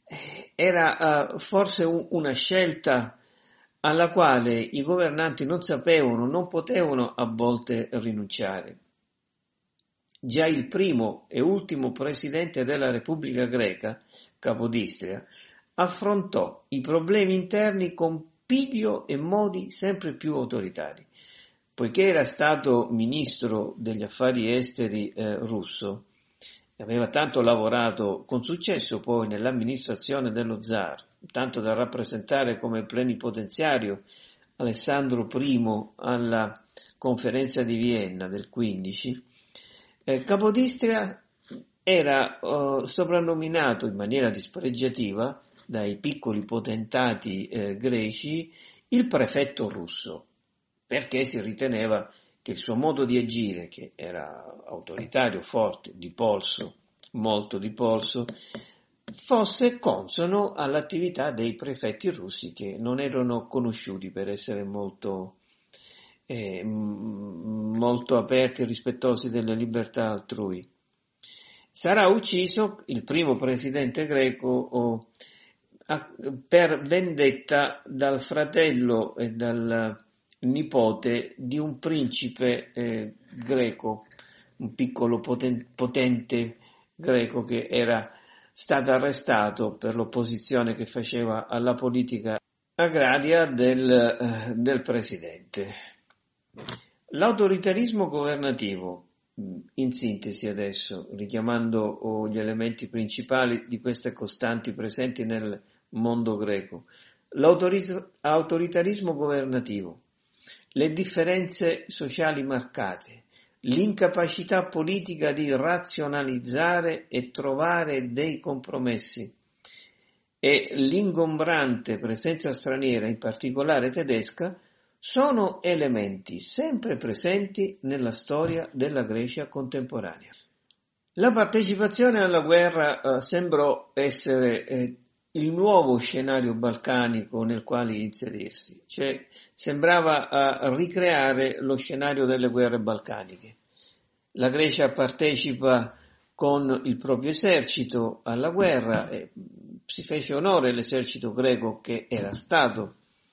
era forse una scelta alla quale i governanti non sapevano, non potevano a volte rinunciare. Già il primo e ultimo presidente della Repubblica Greca, Capodistria, affrontò i problemi interni con piglio e modi sempre più autoritari. Poiché era stato ministro degli affari esteri russo, e aveva tanto lavorato con successo poi nell'amministrazione dello zar, tanto da rappresentare come plenipotenziario Alessandro I alla conferenza di Vienna del 15, Capodistria era soprannominato in maniera dispregiativa dai piccoli potentati greci il prefetto russo, perché si riteneva che il suo modo di agire, che era autoritario, forte, di polso, molto di polso, fosse consono all'attività dei prefetti russi, che non erano conosciuti per essere molto aperti e rispettosi delle libertà altrui. Sarà ucciso il primo presidente greco per vendetta dal fratello e dal nipote di un principe greco, un piccolo potente greco che era stato arrestato per l'opposizione che faceva alla politica agraria del presidente. L'autoritarismo governativo, in sintesi adesso, richiamando gli elementi principali di queste costanti presenti nel mondo greco, l'autoritarismo governativo, le differenze sociali marcate, l'incapacità politica di razionalizzare e trovare dei compromessi e l'ingombrante presenza straniera, in particolare tedesca, sono elementi sempre presenti nella storia della Grecia contemporanea. La partecipazione alla guerra sembrò essere il nuovo scenario balcanico nel quale inserirsi, cioè sembrava ricreare lo scenario delle guerre balcaniche. La Grecia partecipa con il proprio esercito alla guerra e si fece onore all'esercito greco che era stato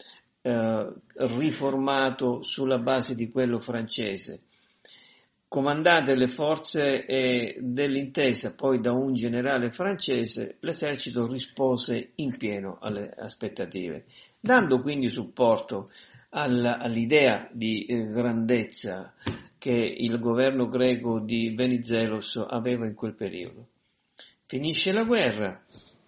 riformato sulla base di quello francese. Comandate le forze dell'intesa poi da un generale francese, l'esercito rispose in pieno alle aspettative, dando quindi supporto all'idea di grandezza che il governo greco di Venizelos aveva in quel periodo. Finisce la guerra,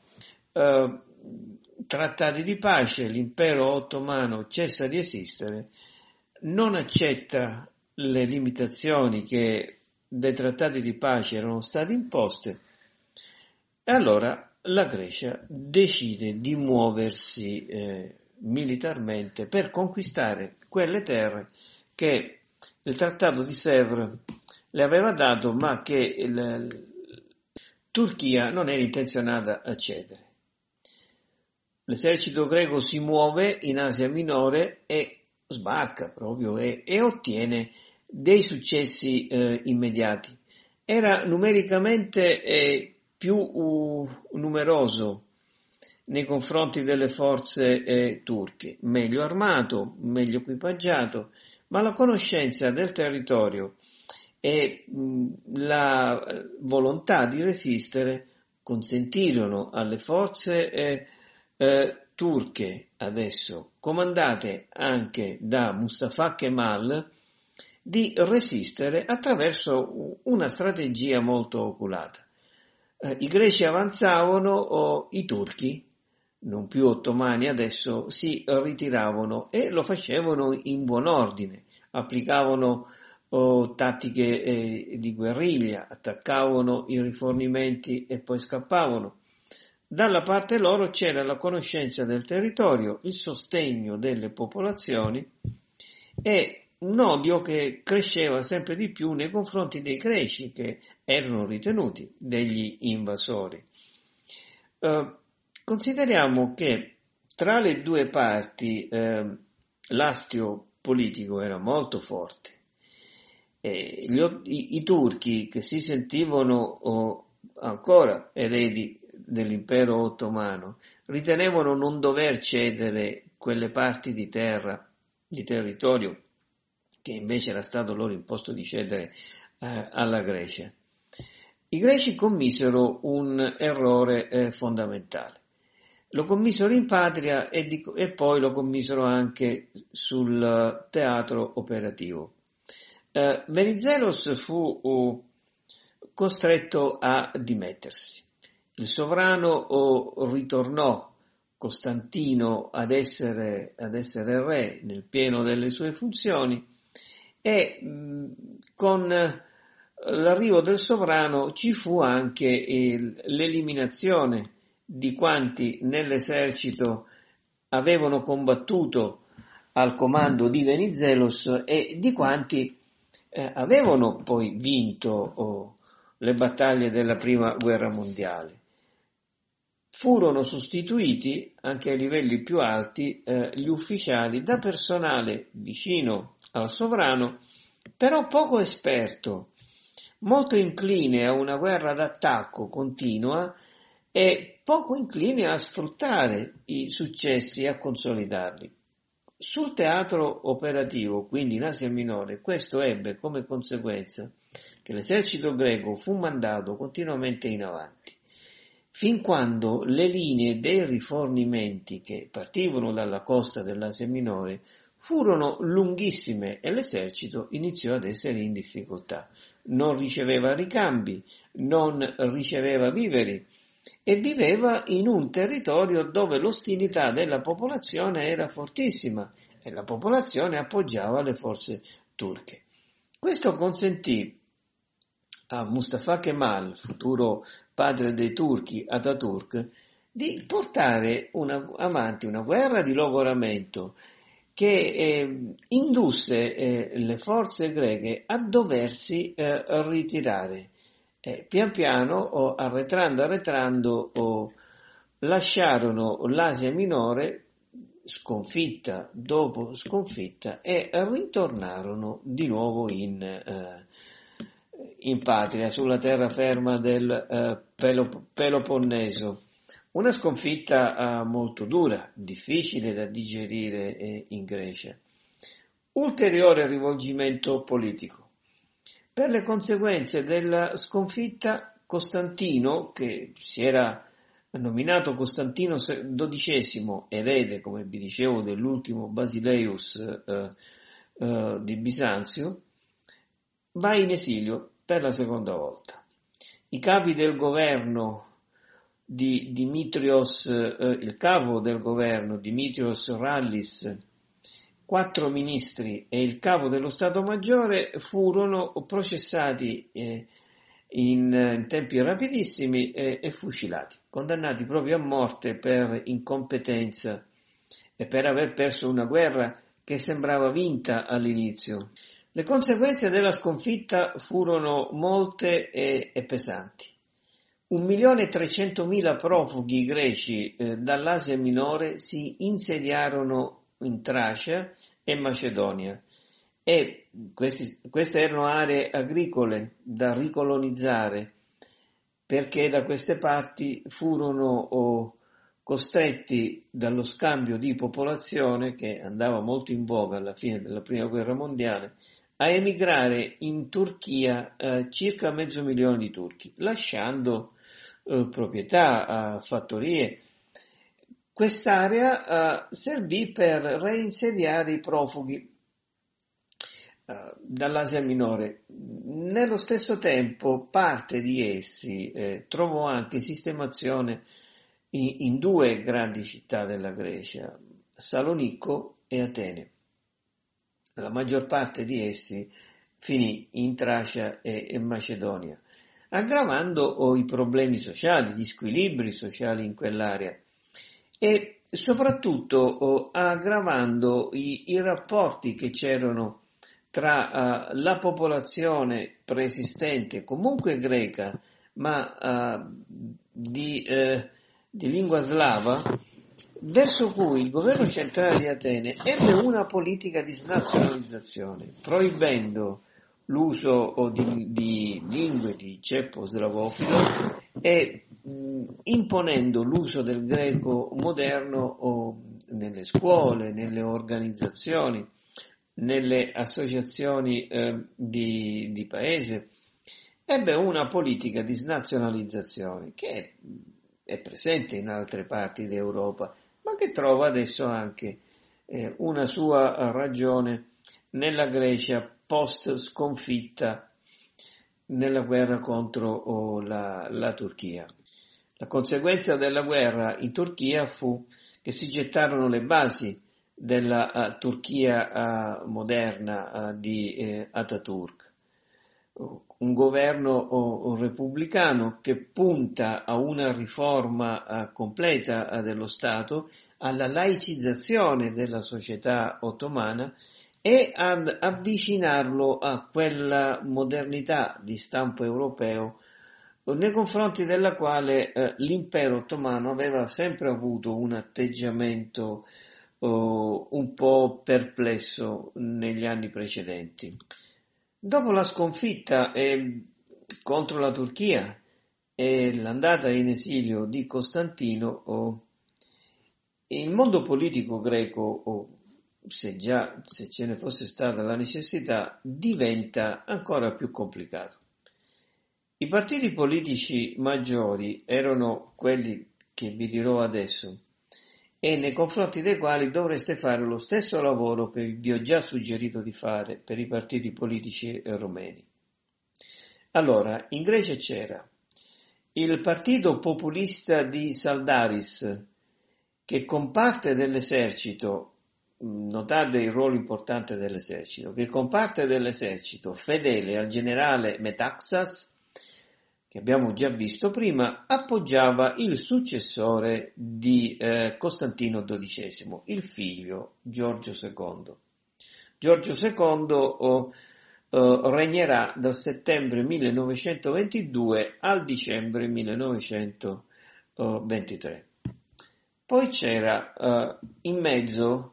trattati di pace, l'impero ottomano cessa di esistere, non accetta le limitazioni che dai trattati di pace erano state imposte, e allora la Grecia decide di muoversi militarmente per conquistare quelle terre che il trattato di Sèvres le aveva dato, ma che Turchia non era intenzionata a cedere. L'esercito greco si muove in Asia Minore e sbarca proprio e ottiene dei successi immediati. Era numericamente più numeroso nei confronti delle forze turche, meglio armato, meglio equipaggiato, ma la conoscenza del territorio e la volontà di resistere consentirono alle forze turche, adesso comandate anche da Mustafa Kemal, di resistere attraverso una strategia molto oculata. I greci avanzavano, i turchi, non più ottomani adesso, si ritiravano e lo facevano in buon ordine, applicavano tattiche di guerriglia, attaccavano i rifornimenti e poi scappavano. Dalla parte loro c'era la conoscenza del territorio, il sostegno delle popolazioni e un odio che cresceva sempre di più nei confronti dei greci, che erano ritenuti degli invasori. Consideriamo che tra le due parti l'astio politico era molto forte. I turchi, che si sentivano ancora eredi dell'impero ottomano, ritenevano non dover cedere quelle parti di terra, di territorio, che invece era stato loro imposto di cedere alla Grecia. I greci commisero un errore fondamentale. Lo commisero in patria e poi lo commisero anche sul teatro operativo. Venizelos fu costretto a dimettersi. Il sovrano ritornò, Costantino, ad essere re nel pieno delle sue funzioni, e con l'arrivo del sovrano ci fu anche l'eliminazione di quanti nell'esercito avevano combattuto al comando di Venizelos e di quanti avevano poi vinto le battaglie della prima guerra mondiale. Furono sostituiti anche ai livelli più alti gli ufficiali da personale vicino al sovrano, però poco esperto, molto incline a una guerra d'attacco continua e poco incline a sfruttare i successi e a consolidarli. Sul teatro operativo, quindi in Asia Minore, questo ebbe come conseguenza che l'esercito greco fu mandato continuamente in avanti, fin quando le linee dei rifornimenti che partivano dalla costa dell'Asia Minore furono lunghissime e l'esercito iniziò ad essere in difficoltà. Non riceveva ricambi, non riceveva viveri e viveva in un territorio dove l'ostilità della popolazione era fortissima e la popolazione appoggiava le forze turche. Questo consentì a Mustafa Kemal, futuro padre dei turchi, Ataturk, di portare avanti una guerra di logoramento che indusse le forze greche a doversi ritirare. Pian piano, arretrando, lasciarono l'Asia Minore sconfitta dopo sconfitta e ritornarono di nuovo in patria, sulla terraferma del Peloponneso. Una sconfitta molto dura, difficile da digerire in Grecia. Ulteriore rivolgimento politico. Per le conseguenze della sconfitta, Costantino, che si era nominato Costantino XII, erede, come vi dicevo, dell'ultimo Basileus di Bisanzio, va in esilio per la seconda volta. I capi del governo di Dimitrios, il capo del governo Dimitrios Rallis, 4 ministri e il capo dello Stato Maggiore furono processati in tempi rapidissimi e fucilati, condannati proprio a morte per incompetenza e per aver perso una guerra che sembrava vinta all'inizio. Le conseguenze della sconfitta furono molte e pesanti. 1.300.000 profughi greci dall'Asia Minore si insediarono in Tracia e Macedonia e queste erano aree agricole da ricolonizzare, perché da queste parti furono costretti dallo scambio di popolazione, che andava molto in voga alla fine della prima guerra mondiale, a emigrare in Turchia circa 500.000 di turchi, lasciando proprietà, fattorie. Quest'area servì per reinsediare i profughi dall'Asia Minore. Nello stesso tempo parte di essi trovò anche sistemazione in 2 grandi città della Grecia, Salonicco e Atene. La maggior parte di essi finì in Tracia e Macedonia, aggravando i problemi sociali, gli squilibri sociali in quell'area e soprattutto aggravando i rapporti che c'erano tra la popolazione preesistente, comunque greca, ma di lingua slava, verso cui il governo centrale di Atene ebbe una politica di snazionalizzazione, proibendo l'uso di lingue di ceppo slavofilo e imponendo l'uso del greco moderno nelle scuole, nelle organizzazioni, nelle associazioni di paese. Ebbe una politica di snazionalizzazione che è presente in altre parti d'Europa, ma che trova adesso anche una sua ragione nella Grecia post sconfitta nella guerra contro la Turchia. La conseguenza della guerra in Turchia fu che si gettarono le basi della Turchia moderna di Ataturk, un governo repubblicano che punta a una riforma completa dello Stato, alla laicizzazione della società ottomana e ad avvicinarlo a quella modernità di stampo europeo nei confronti della quale l'impero ottomano aveva sempre avuto un atteggiamento un po' perplesso negli anni precedenti. Dopo la sconfitta contro la Turchia e l'andata in esilio di Costantino, il mondo politico greco, se ce ne fosse stata la necessità, diventa ancora più complicato. I partiti politici maggiori erano quelli che vi dirò adesso e nei confronti dei quali dovreste fare lo stesso lavoro che vi ho già suggerito di fare per i partiti politici romeni. Allora, in Grecia c'era il partito populista di Saldaris, che con parte dell'esercito, notate il ruolo importante dell'esercito, che con parte dell'esercito fedele al generale Metaxas, che abbiamo già visto prima, appoggiava il successore di Costantino XII, il figlio Giorgio II. Giorgio II regnerà dal settembre 1922 al dicembre 1923. Poi c'era in mezzo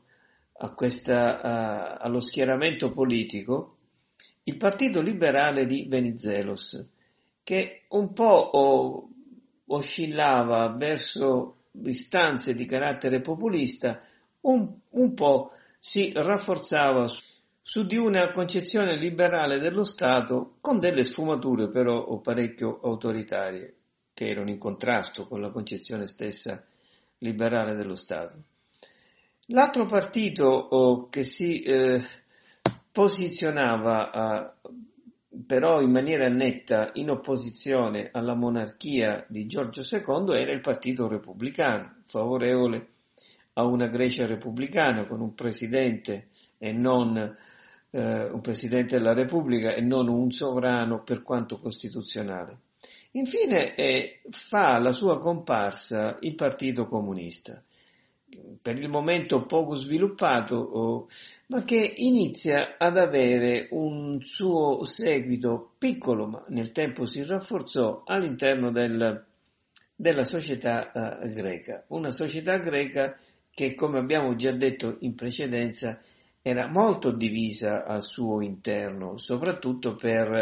allo schieramento politico il Partito Liberale di Venizelos, che un po' oscillava verso istanze di carattere populista, un po' si rafforzava su di una concezione liberale dello Stato con delle sfumature però parecchio autoritarie, che erano in contrasto con la concezione stessa liberale dello Stato. L'altro partito che si posizionava però in maniera netta in opposizione alla monarchia di Giorgio II era il Partito Repubblicano, favorevole a una Grecia repubblicana con un presidente e non un presidente della Repubblica e non un sovrano per quanto costituzionale. Infine fa la sua comparsa il Partito Comunista, per il momento poco sviluppato, ma che inizia ad avere un suo seguito piccolo, ma nel tempo si rafforzò all'interno della società greca. Una società greca che, come abbiamo già detto in precedenza, era molto divisa al suo interno, soprattutto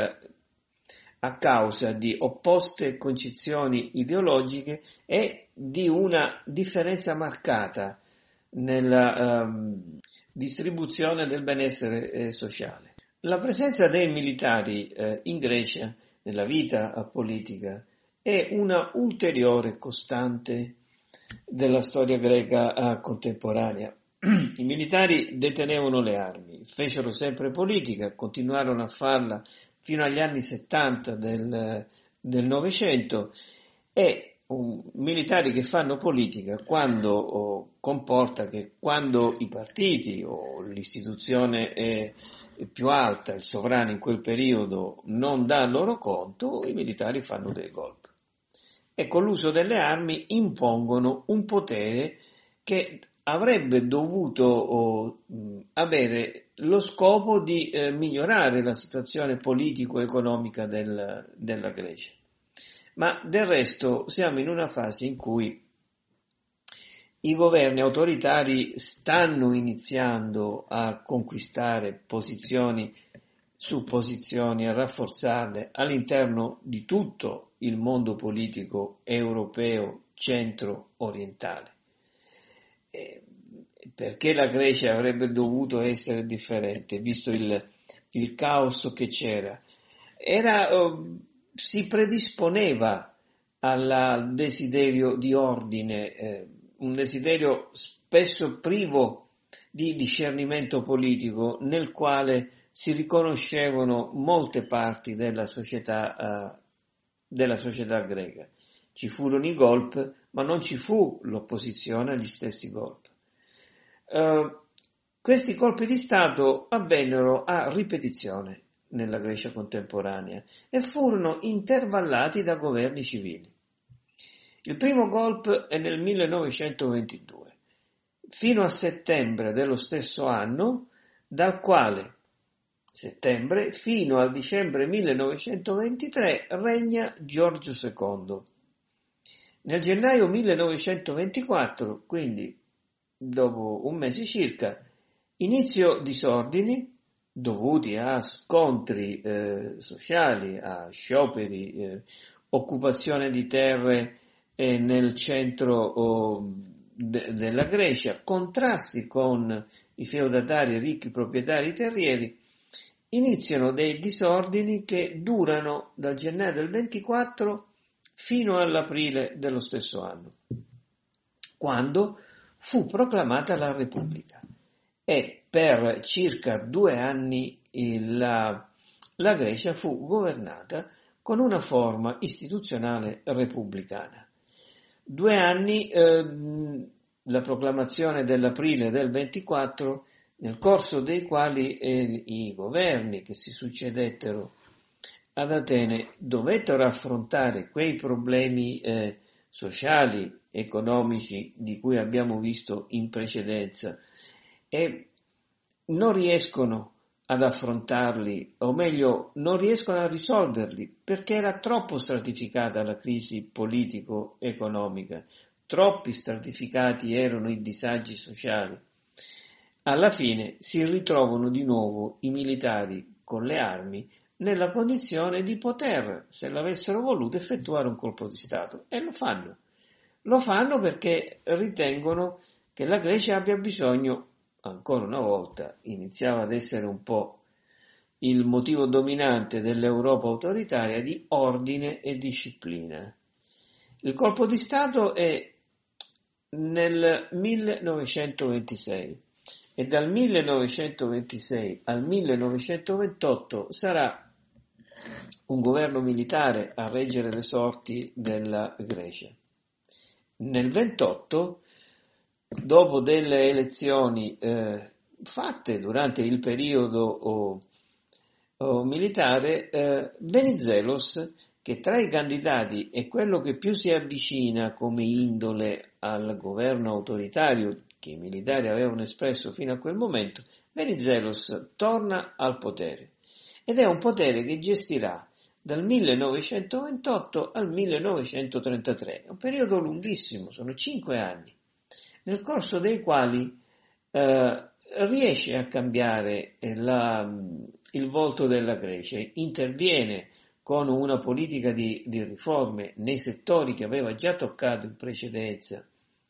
a causa di opposte concezioni ideologiche e di una differenza marcata nella distribuzione del benessere sociale. La presenza dei militari in Grecia, nella vita politica, è una ulteriore costante della storia greca contemporanea. I militari detenevano le armi, fecero sempre politica, continuarono a farla fino agli anni 70 del Novecento e militari che fanno politica comporta che quando i partiti o l'istituzione più alta, il sovrano in quel periodo, non dà loro conto, i militari fanno dei colpi e con l'uso delle armi impongono un potere che avrebbe dovuto avere lo scopo di migliorare la situazione politico-economica della Grecia. Ma del resto siamo in una fase in cui i governi autoritari stanno iniziando a conquistare posizioni su posizioni, a rafforzarle all'interno di tutto il mondo politico europeo centro-orientale. Perché la Grecia avrebbe dovuto essere differente, visto il caos che c'era? Si predisponeva al desiderio di ordine, un desiderio spesso privo di discernimento politico, nel quale si riconoscevano molte parti della società greca. Ci furono i golpe, ma non ci fu l'opposizione agli stessi golpe. Questi colpi di Stato avvennero a ripetizione nella Grecia contemporanea e furono intervallati da governi civili. Il primo golpe è nel 1922, fino a settembre dello stesso anno, dal quale settembre fino al dicembre 1923 regna Giorgio II. Nel gennaio 1924, quindi dopo un mese circa, inizio disordini dovuti a scontri sociali, a scioperi, occupazione di terre nel centro della Grecia, contrasti con i feudatari ricchi proprietari terrieri. Iniziano dei disordini che durano dal gennaio del 24 fino all'aprile dello stesso anno, quando fu proclamata la Repubblica, e per circa 2 anni la Grecia fu governata con una forma istituzionale repubblicana. 2 anni, la proclamazione dell'aprile del 24, nel corso dei quali i governi che si succedettero ad Atene dovettero affrontare quei problemi sociali, economici di cui abbiamo visto in precedenza, e non riescono ad affrontarli, o meglio, non riescono a risolverli, perché era troppo stratificata la crisi politico-economica, troppi stratificati erano i disagi sociali. Alla fine si ritrovano di nuovo i militari con le armi nella condizione di poter, se l'avessero voluto, effettuare un colpo di Stato, e lo fanno. Lo fanno perché ritengono che la Grecia abbia bisogno, ancora una volta, iniziava ad essere un po' il motivo dominante dell'Europa autoritaria, di ordine e disciplina. Il colpo di Stato è nel 1926 e dal 1926 al 1928 sarà un governo militare a reggere le sorti della Grecia. Nel 28, dopo delle elezioni fatte durante il periodo militare, Venizelos, che tra i candidati è quello che più si avvicina come indole al governo autoritario che i militari avevano espresso fino a quel momento, Venizelos torna al potere, ed è un potere che gestirà dal 1928 al 1933, è un periodo lunghissimo, sono 5 anni, nel corso dei quali riesce a cambiare il volto della Grecia, interviene con una politica di riforme nei settori che aveva già toccato in precedenza,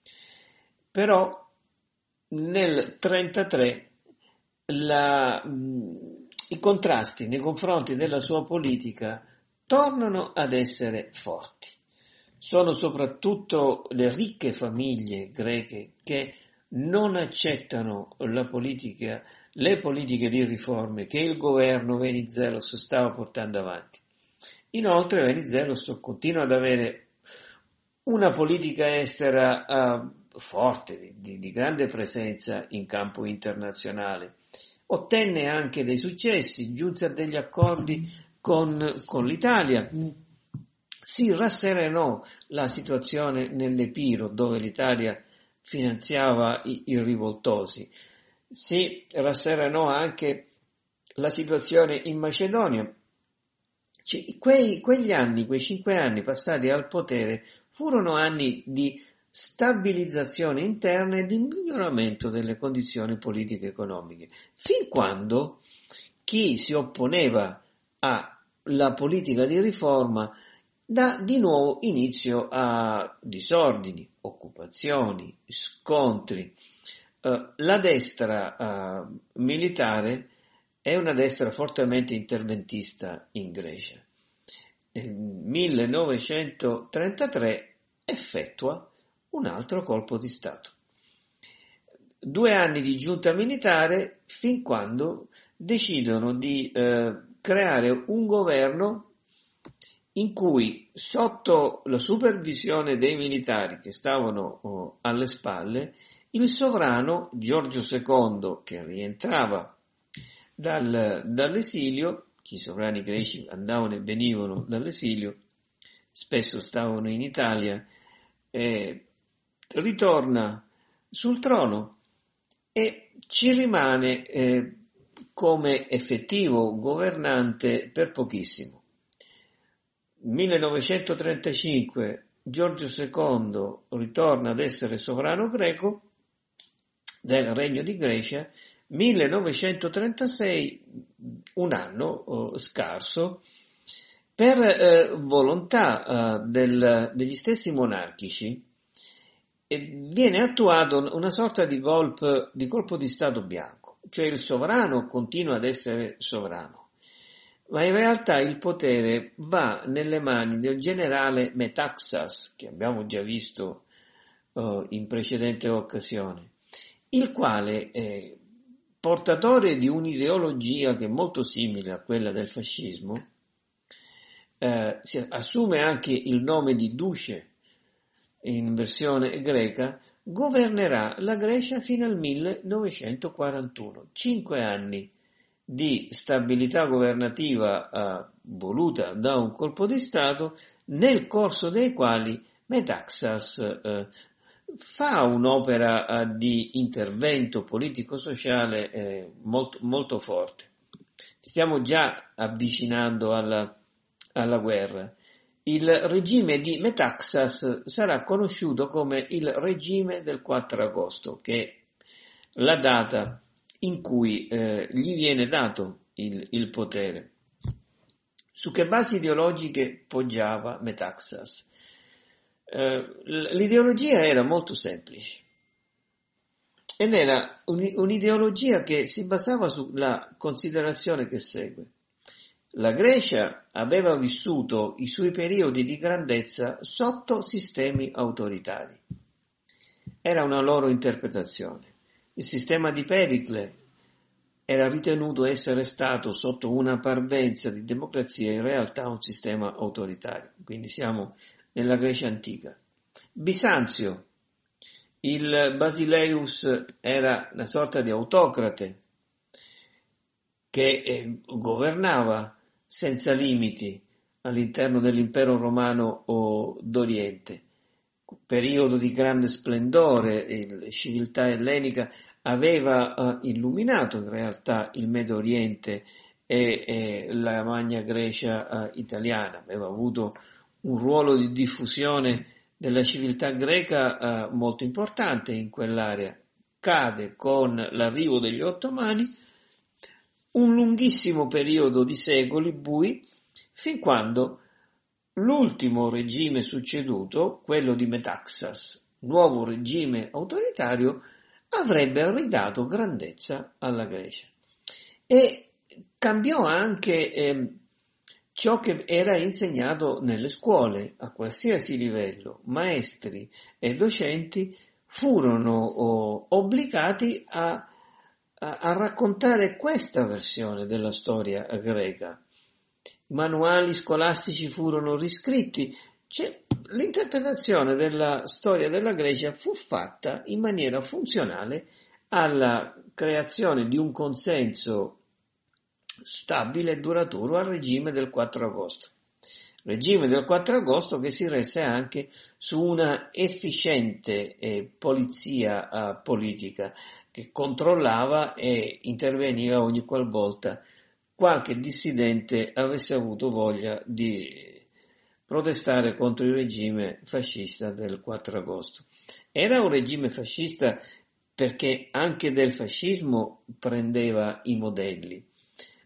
però nel 1933 i contrasti nei confronti della sua politica tornano ad essere forti. Sono soprattutto le ricche famiglie greche che non accettano le politiche di riforme che il governo Venizelos stava portando avanti. Inoltre Venizelos continua ad avere una politica estera forte, di grande presenza in campo internazionale. Ottenne anche dei successi, giunse a degli accordi con l'Italia, si rasserenò la situazione nell'Epiro, dove l'Italia finanziava i rivoltosi, si rasserenò anche la situazione in Macedonia. Quegli anni, quei 5 anni passati al potere, furono anni di stabilizzazione interna e di miglioramento delle condizioni politiche e economiche, fin quando chi si opponeva alla politica di riforma dà di nuovo inizio a disordini, occupazioni, scontri. La destra militare è una destra fortemente interventista in Grecia. Nel 1933 effettua un altro colpo di Stato. 2 anni di giunta militare fin quando decidono di creare un governo in cui, sotto la supervisione dei militari che stavano alle spalle, il sovrano Giorgio II, che rientrava dall'esilio, i sovrani greci andavano e venivano dall'esilio, spesso stavano in Italia, ritorna sul trono e ci rimane come effettivo governante per pochissimo. 1935 Giorgio II ritorna ad essere sovrano greco del Regno di Grecia. 1936, un anno scarso, per volontà degli stessi monarchici, viene attuato una sorta di colpo di Stato bianco, cioè il sovrano continua ad essere sovrano, ma in realtà il potere va nelle mani del generale Metaxas, che abbiamo già visto in precedente occasione, il quale portatore di un'ideologia che è molto simile a quella del fascismo, assume anche il nome di duce in versione greca, governerà la Grecia fino al 1941, 5 anni di stabilità governativa voluta da un colpo di Stato, nel corso dei quali Metaxas fa un'opera di intervento politico-sociale molto, molto forte. Stiamo già avvicinando alla guerra. Il regime di Metaxas sarà conosciuto come il regime del 4 agosto, che è la data in cui gli viene dato il potere. Su che basi ideologiche poggiava Metaxas? L'ideologia era molto semplice ed era un'ideologia che si basava sulla considerazione che segue. La Grecia aveva vissuto i suoi periodi di grandezza sotto sistemi autoritari. Era una loro interpretazione. Il sistema di Pericle era ritenuto essere stato sotto una parvenza di democrazia, in realtà un sistema autoritario. Quindi siamo nella Grecia antica. Bisanzio, il Basileus era una sorta di autocrate che governava senza limiti all'interno dell'impero romano d'Oriente. Periodo di grande splendore, la civiltà ellenica aveva illuminato in realtà il Medio Oriente e la Magna Grecia italiana, aveva avuto un ruolo di diffusione della civiltà greca molto importante in quell'area. Cade con l'arrivo degli Ottomani un lunghissimo periodo di secoli bui, fin quando l'ultimo regime succeduto, quello di Metaxas, nuovo regime autoritario, avrebbe ridato grandezza alla Grecia. E cambiò anche ciò che era insegnato nelle scuole, a qualsiasi livello. Maestri e docenti furono obbligati a raccontare questa versione della storia greca. I manuali scolastici furono riscritti, l'interpretazione della storia della Grecia fu fatta in maniera funzionale alla creazione di un consenso stabile e duraturo al regime del 4 agosto. Regime del 4 agosto che si resse anche su una efficiente polizia politica che controllava e interveniva ogni qualvolta qualche dissidente avesse avuto voglia di protestare contro il regime fascista del 4 agosto. Era un regime fascista perché anche del fascismo prendeva i modelli,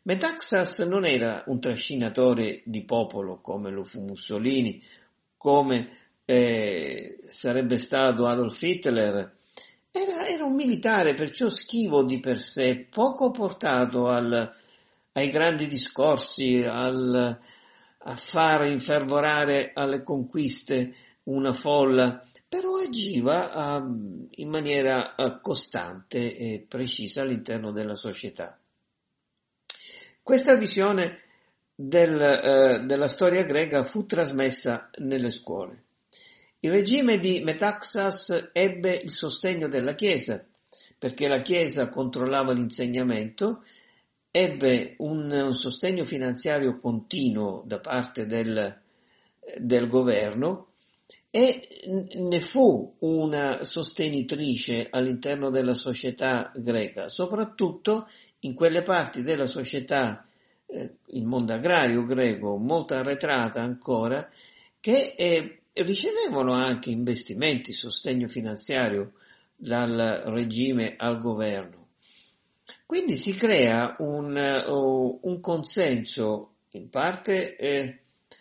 Metaxas non era un trascinatore di popolo come lo fu Mussolini, come sarebbe stato Adolf Hitler. Era un militare, perciò schivo di per sé, poco portato ai grandi discorsi, a far infervorare alle conquiste una folla, però agiva in maniera costante e precisa all'interno della società. Questa visione della storia greca fu trasmessa nelle scuole. Il regime di Metaxas ebbe il sostegno della Chiesa, perché la Chiesa controllava l'insegnamento, ebbe un sostegno finanziario continuo da parte del governo e ne fu una sostenitrice all'interno della società greca, soprattutto in quelle parti della società, il mondo agrario greco, molto arretrata ancora, che ricevevano anche investimenti, sostegno finanziario dal regime al governo. Quindi si crea un consenso in parte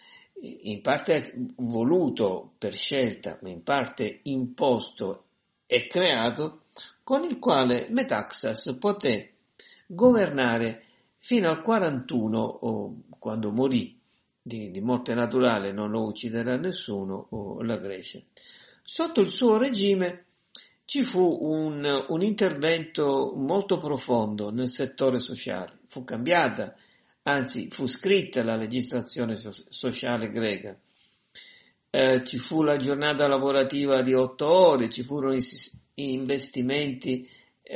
voluto per scelta, ma in parte imposto e creato, con il quale Metaxas poté governare fino al 41, quando morì di morte naturale, non lo ucciderà nessuno, la Grecia. Sotto il suo regime ci fu un intervento molto profondo nel settore sociale, fu cambiata, anzi fu scritta la legislazione sociale greca. Ci fu la giornata lavorativa di 8 ore, ci furono investimenti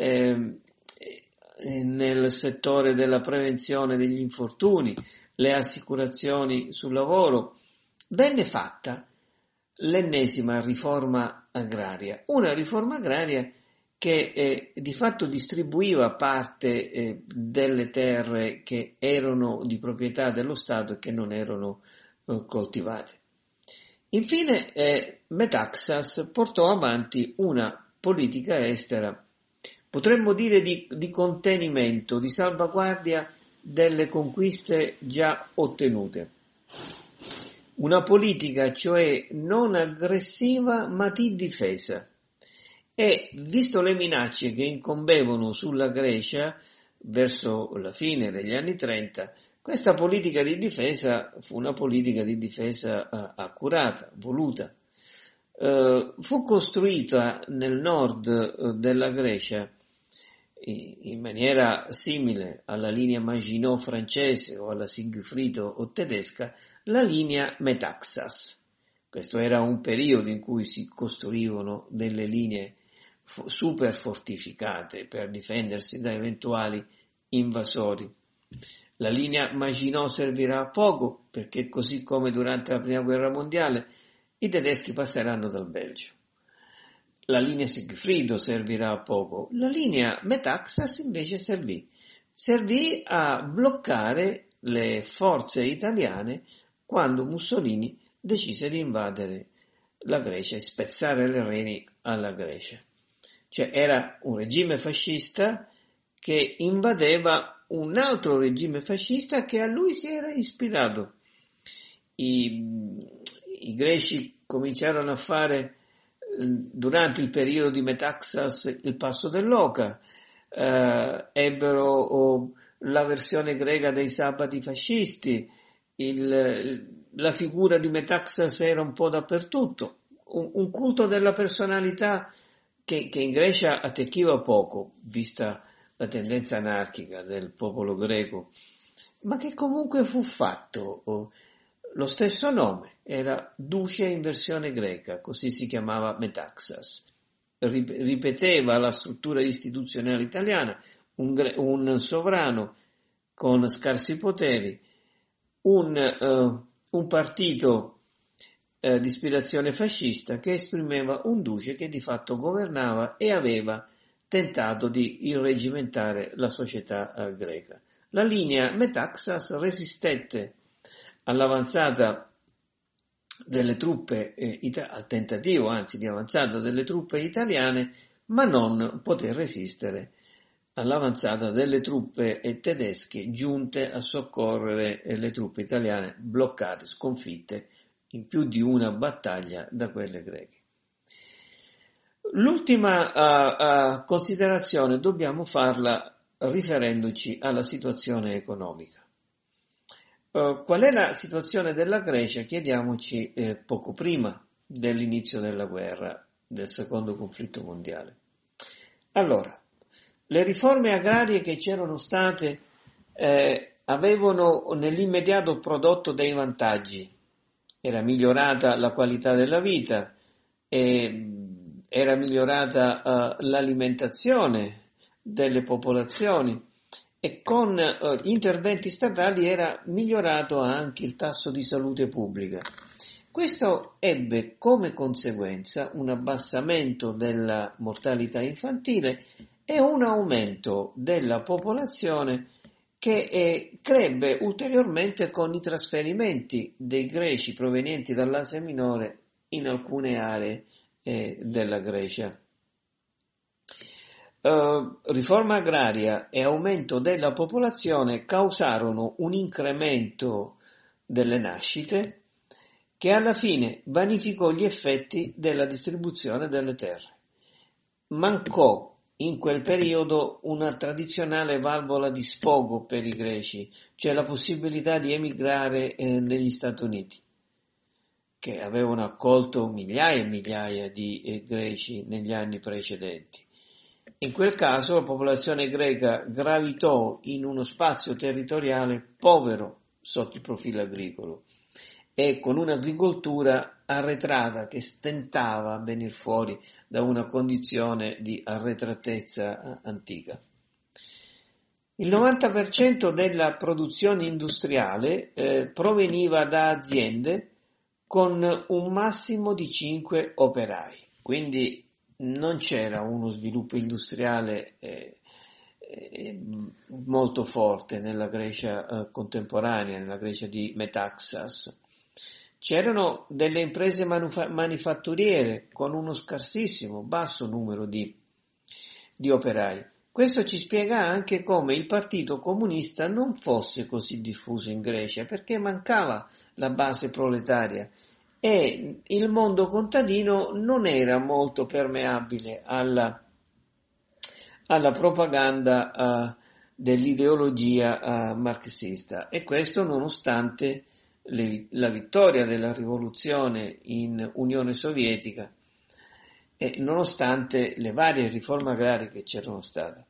nel settore della prevenzione degli infortuni, le assicurazioni sul lavoro. Venne fatta l'ennesima riforma agraria, una riforma agraria che di fatto distribuiva parte delle terre che erano di proprietà dello Stato e che non erano coltivate. Infine Metaxas portò avanti una politica estera, potremmo dire di contenimento, di salvaguardia delle conquiste già ottenute. Una politica cioè non aggressiva ma di difesa. E, visto le minacce che incombevano sulla Grecia verso la fine degli anni 30, questa politica di difesa fu una politica di difesa accurata, voluta. Fu costruita nel nord della Grecia in maniera simile alla linea Maginot francese o alla Sigfrido o tedesca, la linea Metaxas. Questo era un periodo in cui si costruivano delle linee super fortificate per difendersi da eventuali invasori. La linea Maginot servirà a poco perché, così come durante la prima guerra mondiale, i tedeschi passeranno dal Belgio. La linea Sigfrido servirà a poco. La linea Metaxas invece servì a bloccare le forze italiane quando Mussolini decise di invadere la Grecia e spezzare le reni alla Grecia. Cioè era un regime fascista che invadeva un altro regime fascista che a lui si era ispirato. I greci cominciarono a fare durante il periodo di Metaxas il passo dell'Oca, ebbero la versione greca dei sabati fascisti, la figura di Metaxas era un po' dappertutto, un culto della personalità che in Grecia attecchiva poco, vista la tendenza anarchica del popolo greco, ma che comunque fu fatto. Lo stesso nome era Duce in versione greca, così si chiamava Metaxas. Ripeteva la struttura istituzionale italiana, un sovrano con scarsi poteri, un partito di ispirazione fascista che esprimeva un duce che di fatto governava e aveva tentato di irreggimentare la società greca. La linea Metaxas resistette all'avanzata delle truppe al tentativo anzi di avanzata delle truppe italiane, ma non poté resistere all'avanzata delle truppe tedesche giunte a soccorrere le truppe italiane bloccate, sconfitte in più di una battaglia da quelle greche. L'ultima considerazione dobbiamo farla riferendoci alla situazione economica. Qual è la situazione della Grecia? Chiediamoci poco prima dell'inizio della guerra, del secondo conflitto mondiale. Allora, le riforme agrarie che c'erano state avevano nell'immediato prodotto dei vantaggi. Era migliorata la qualità della vita, era migliorata l'alimentazione delle popolazioni e con gli interventi statali era migliorato anche il tasso di salute pubblica. Questo ebbe come conseguenza un abbassamento della mortalità infantile e un aumento della popolazione che crebbe ulteriormente con i trasferimenti dei greci provenienti dall'Asia Minore in alcune aree della Grecia. Riforma agraria e aumento della popolazione causarono un incremento delle nascite che alla fine vanificò gli effetti della distribuzione delle terre. Mancò in quel periodo una tradizionale valvola di sfogo per i greci, cioè la possibilità di emigrare negli Stati Uniti, che avevano accolto migliaia e migliaia di greci negli anni precedenti. In quel caso la popolazione greca gravitò in uno spazio territoriale povero sotto il profilo agricolo e con un'agricoltura arretrata che stentava a venire fuori da una condizione di arretratezza antica. Il 90% della produzione industriale proveniva da aziende con un massimo di 5 operai, quindi non c'era uno sviluppo industriale molto forte nella Grecia contemporanea, nella Grecia di Metaxas. C'erano delle imprese manifatturiere con uno scarsissimo, basso numero di operai. Questo ci spiega anche come il Partito Comunista non fosse così diffuso in Grecia, perché mancava la base proletaria e il mondo contadino non era molto permeabile alla propaganda dell'ideologia marxista, e questo nonostante la vittoria della rivoluzione in Unione Sovietica e nonostante le varie riforme agrarie che c'erano state.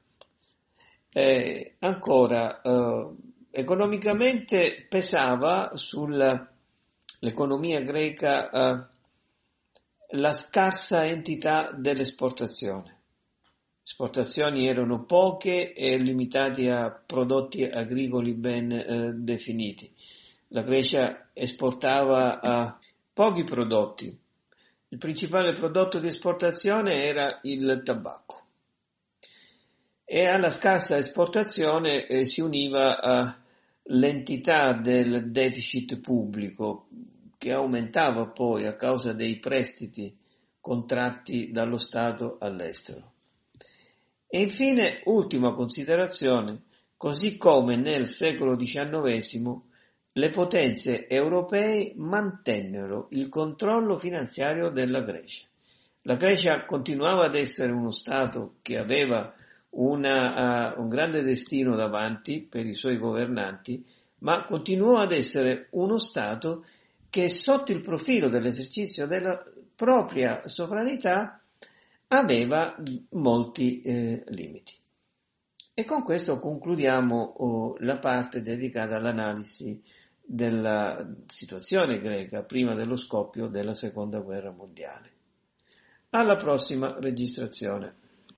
Ancora, economicamente pesava sull'economia greca la scarsa entità dell'esportazione. Le esportazioni erano poche e limitate a prodotti agricoli ben definiti. La Grecia esportava pochi prodotti. Il principale prodotto di esportazione era il tabacco. E alla scarsa esportazione si univa l'entità del deficit pubblico, che aumentava poi a causa dei prestiti contratti dallo Stato all'estero. E infine, ultima considerazione, così come nel secolo XIX le potenze europee mantennero il controllo finanziario della Grecia. La Grecia continuava ad essere uno Stato che aveva un grande destino davanti per i suoi governanti, ma continuò ad essere uno Stato che sotto il profilo dell'esercizio della propria sovranità aveva molti limiti. E con questo concludiamo la parte dedicata all'analisi della situazione greca prima dello scoppio della Seconda Guerra Mondiale. Alla prossima registrazione.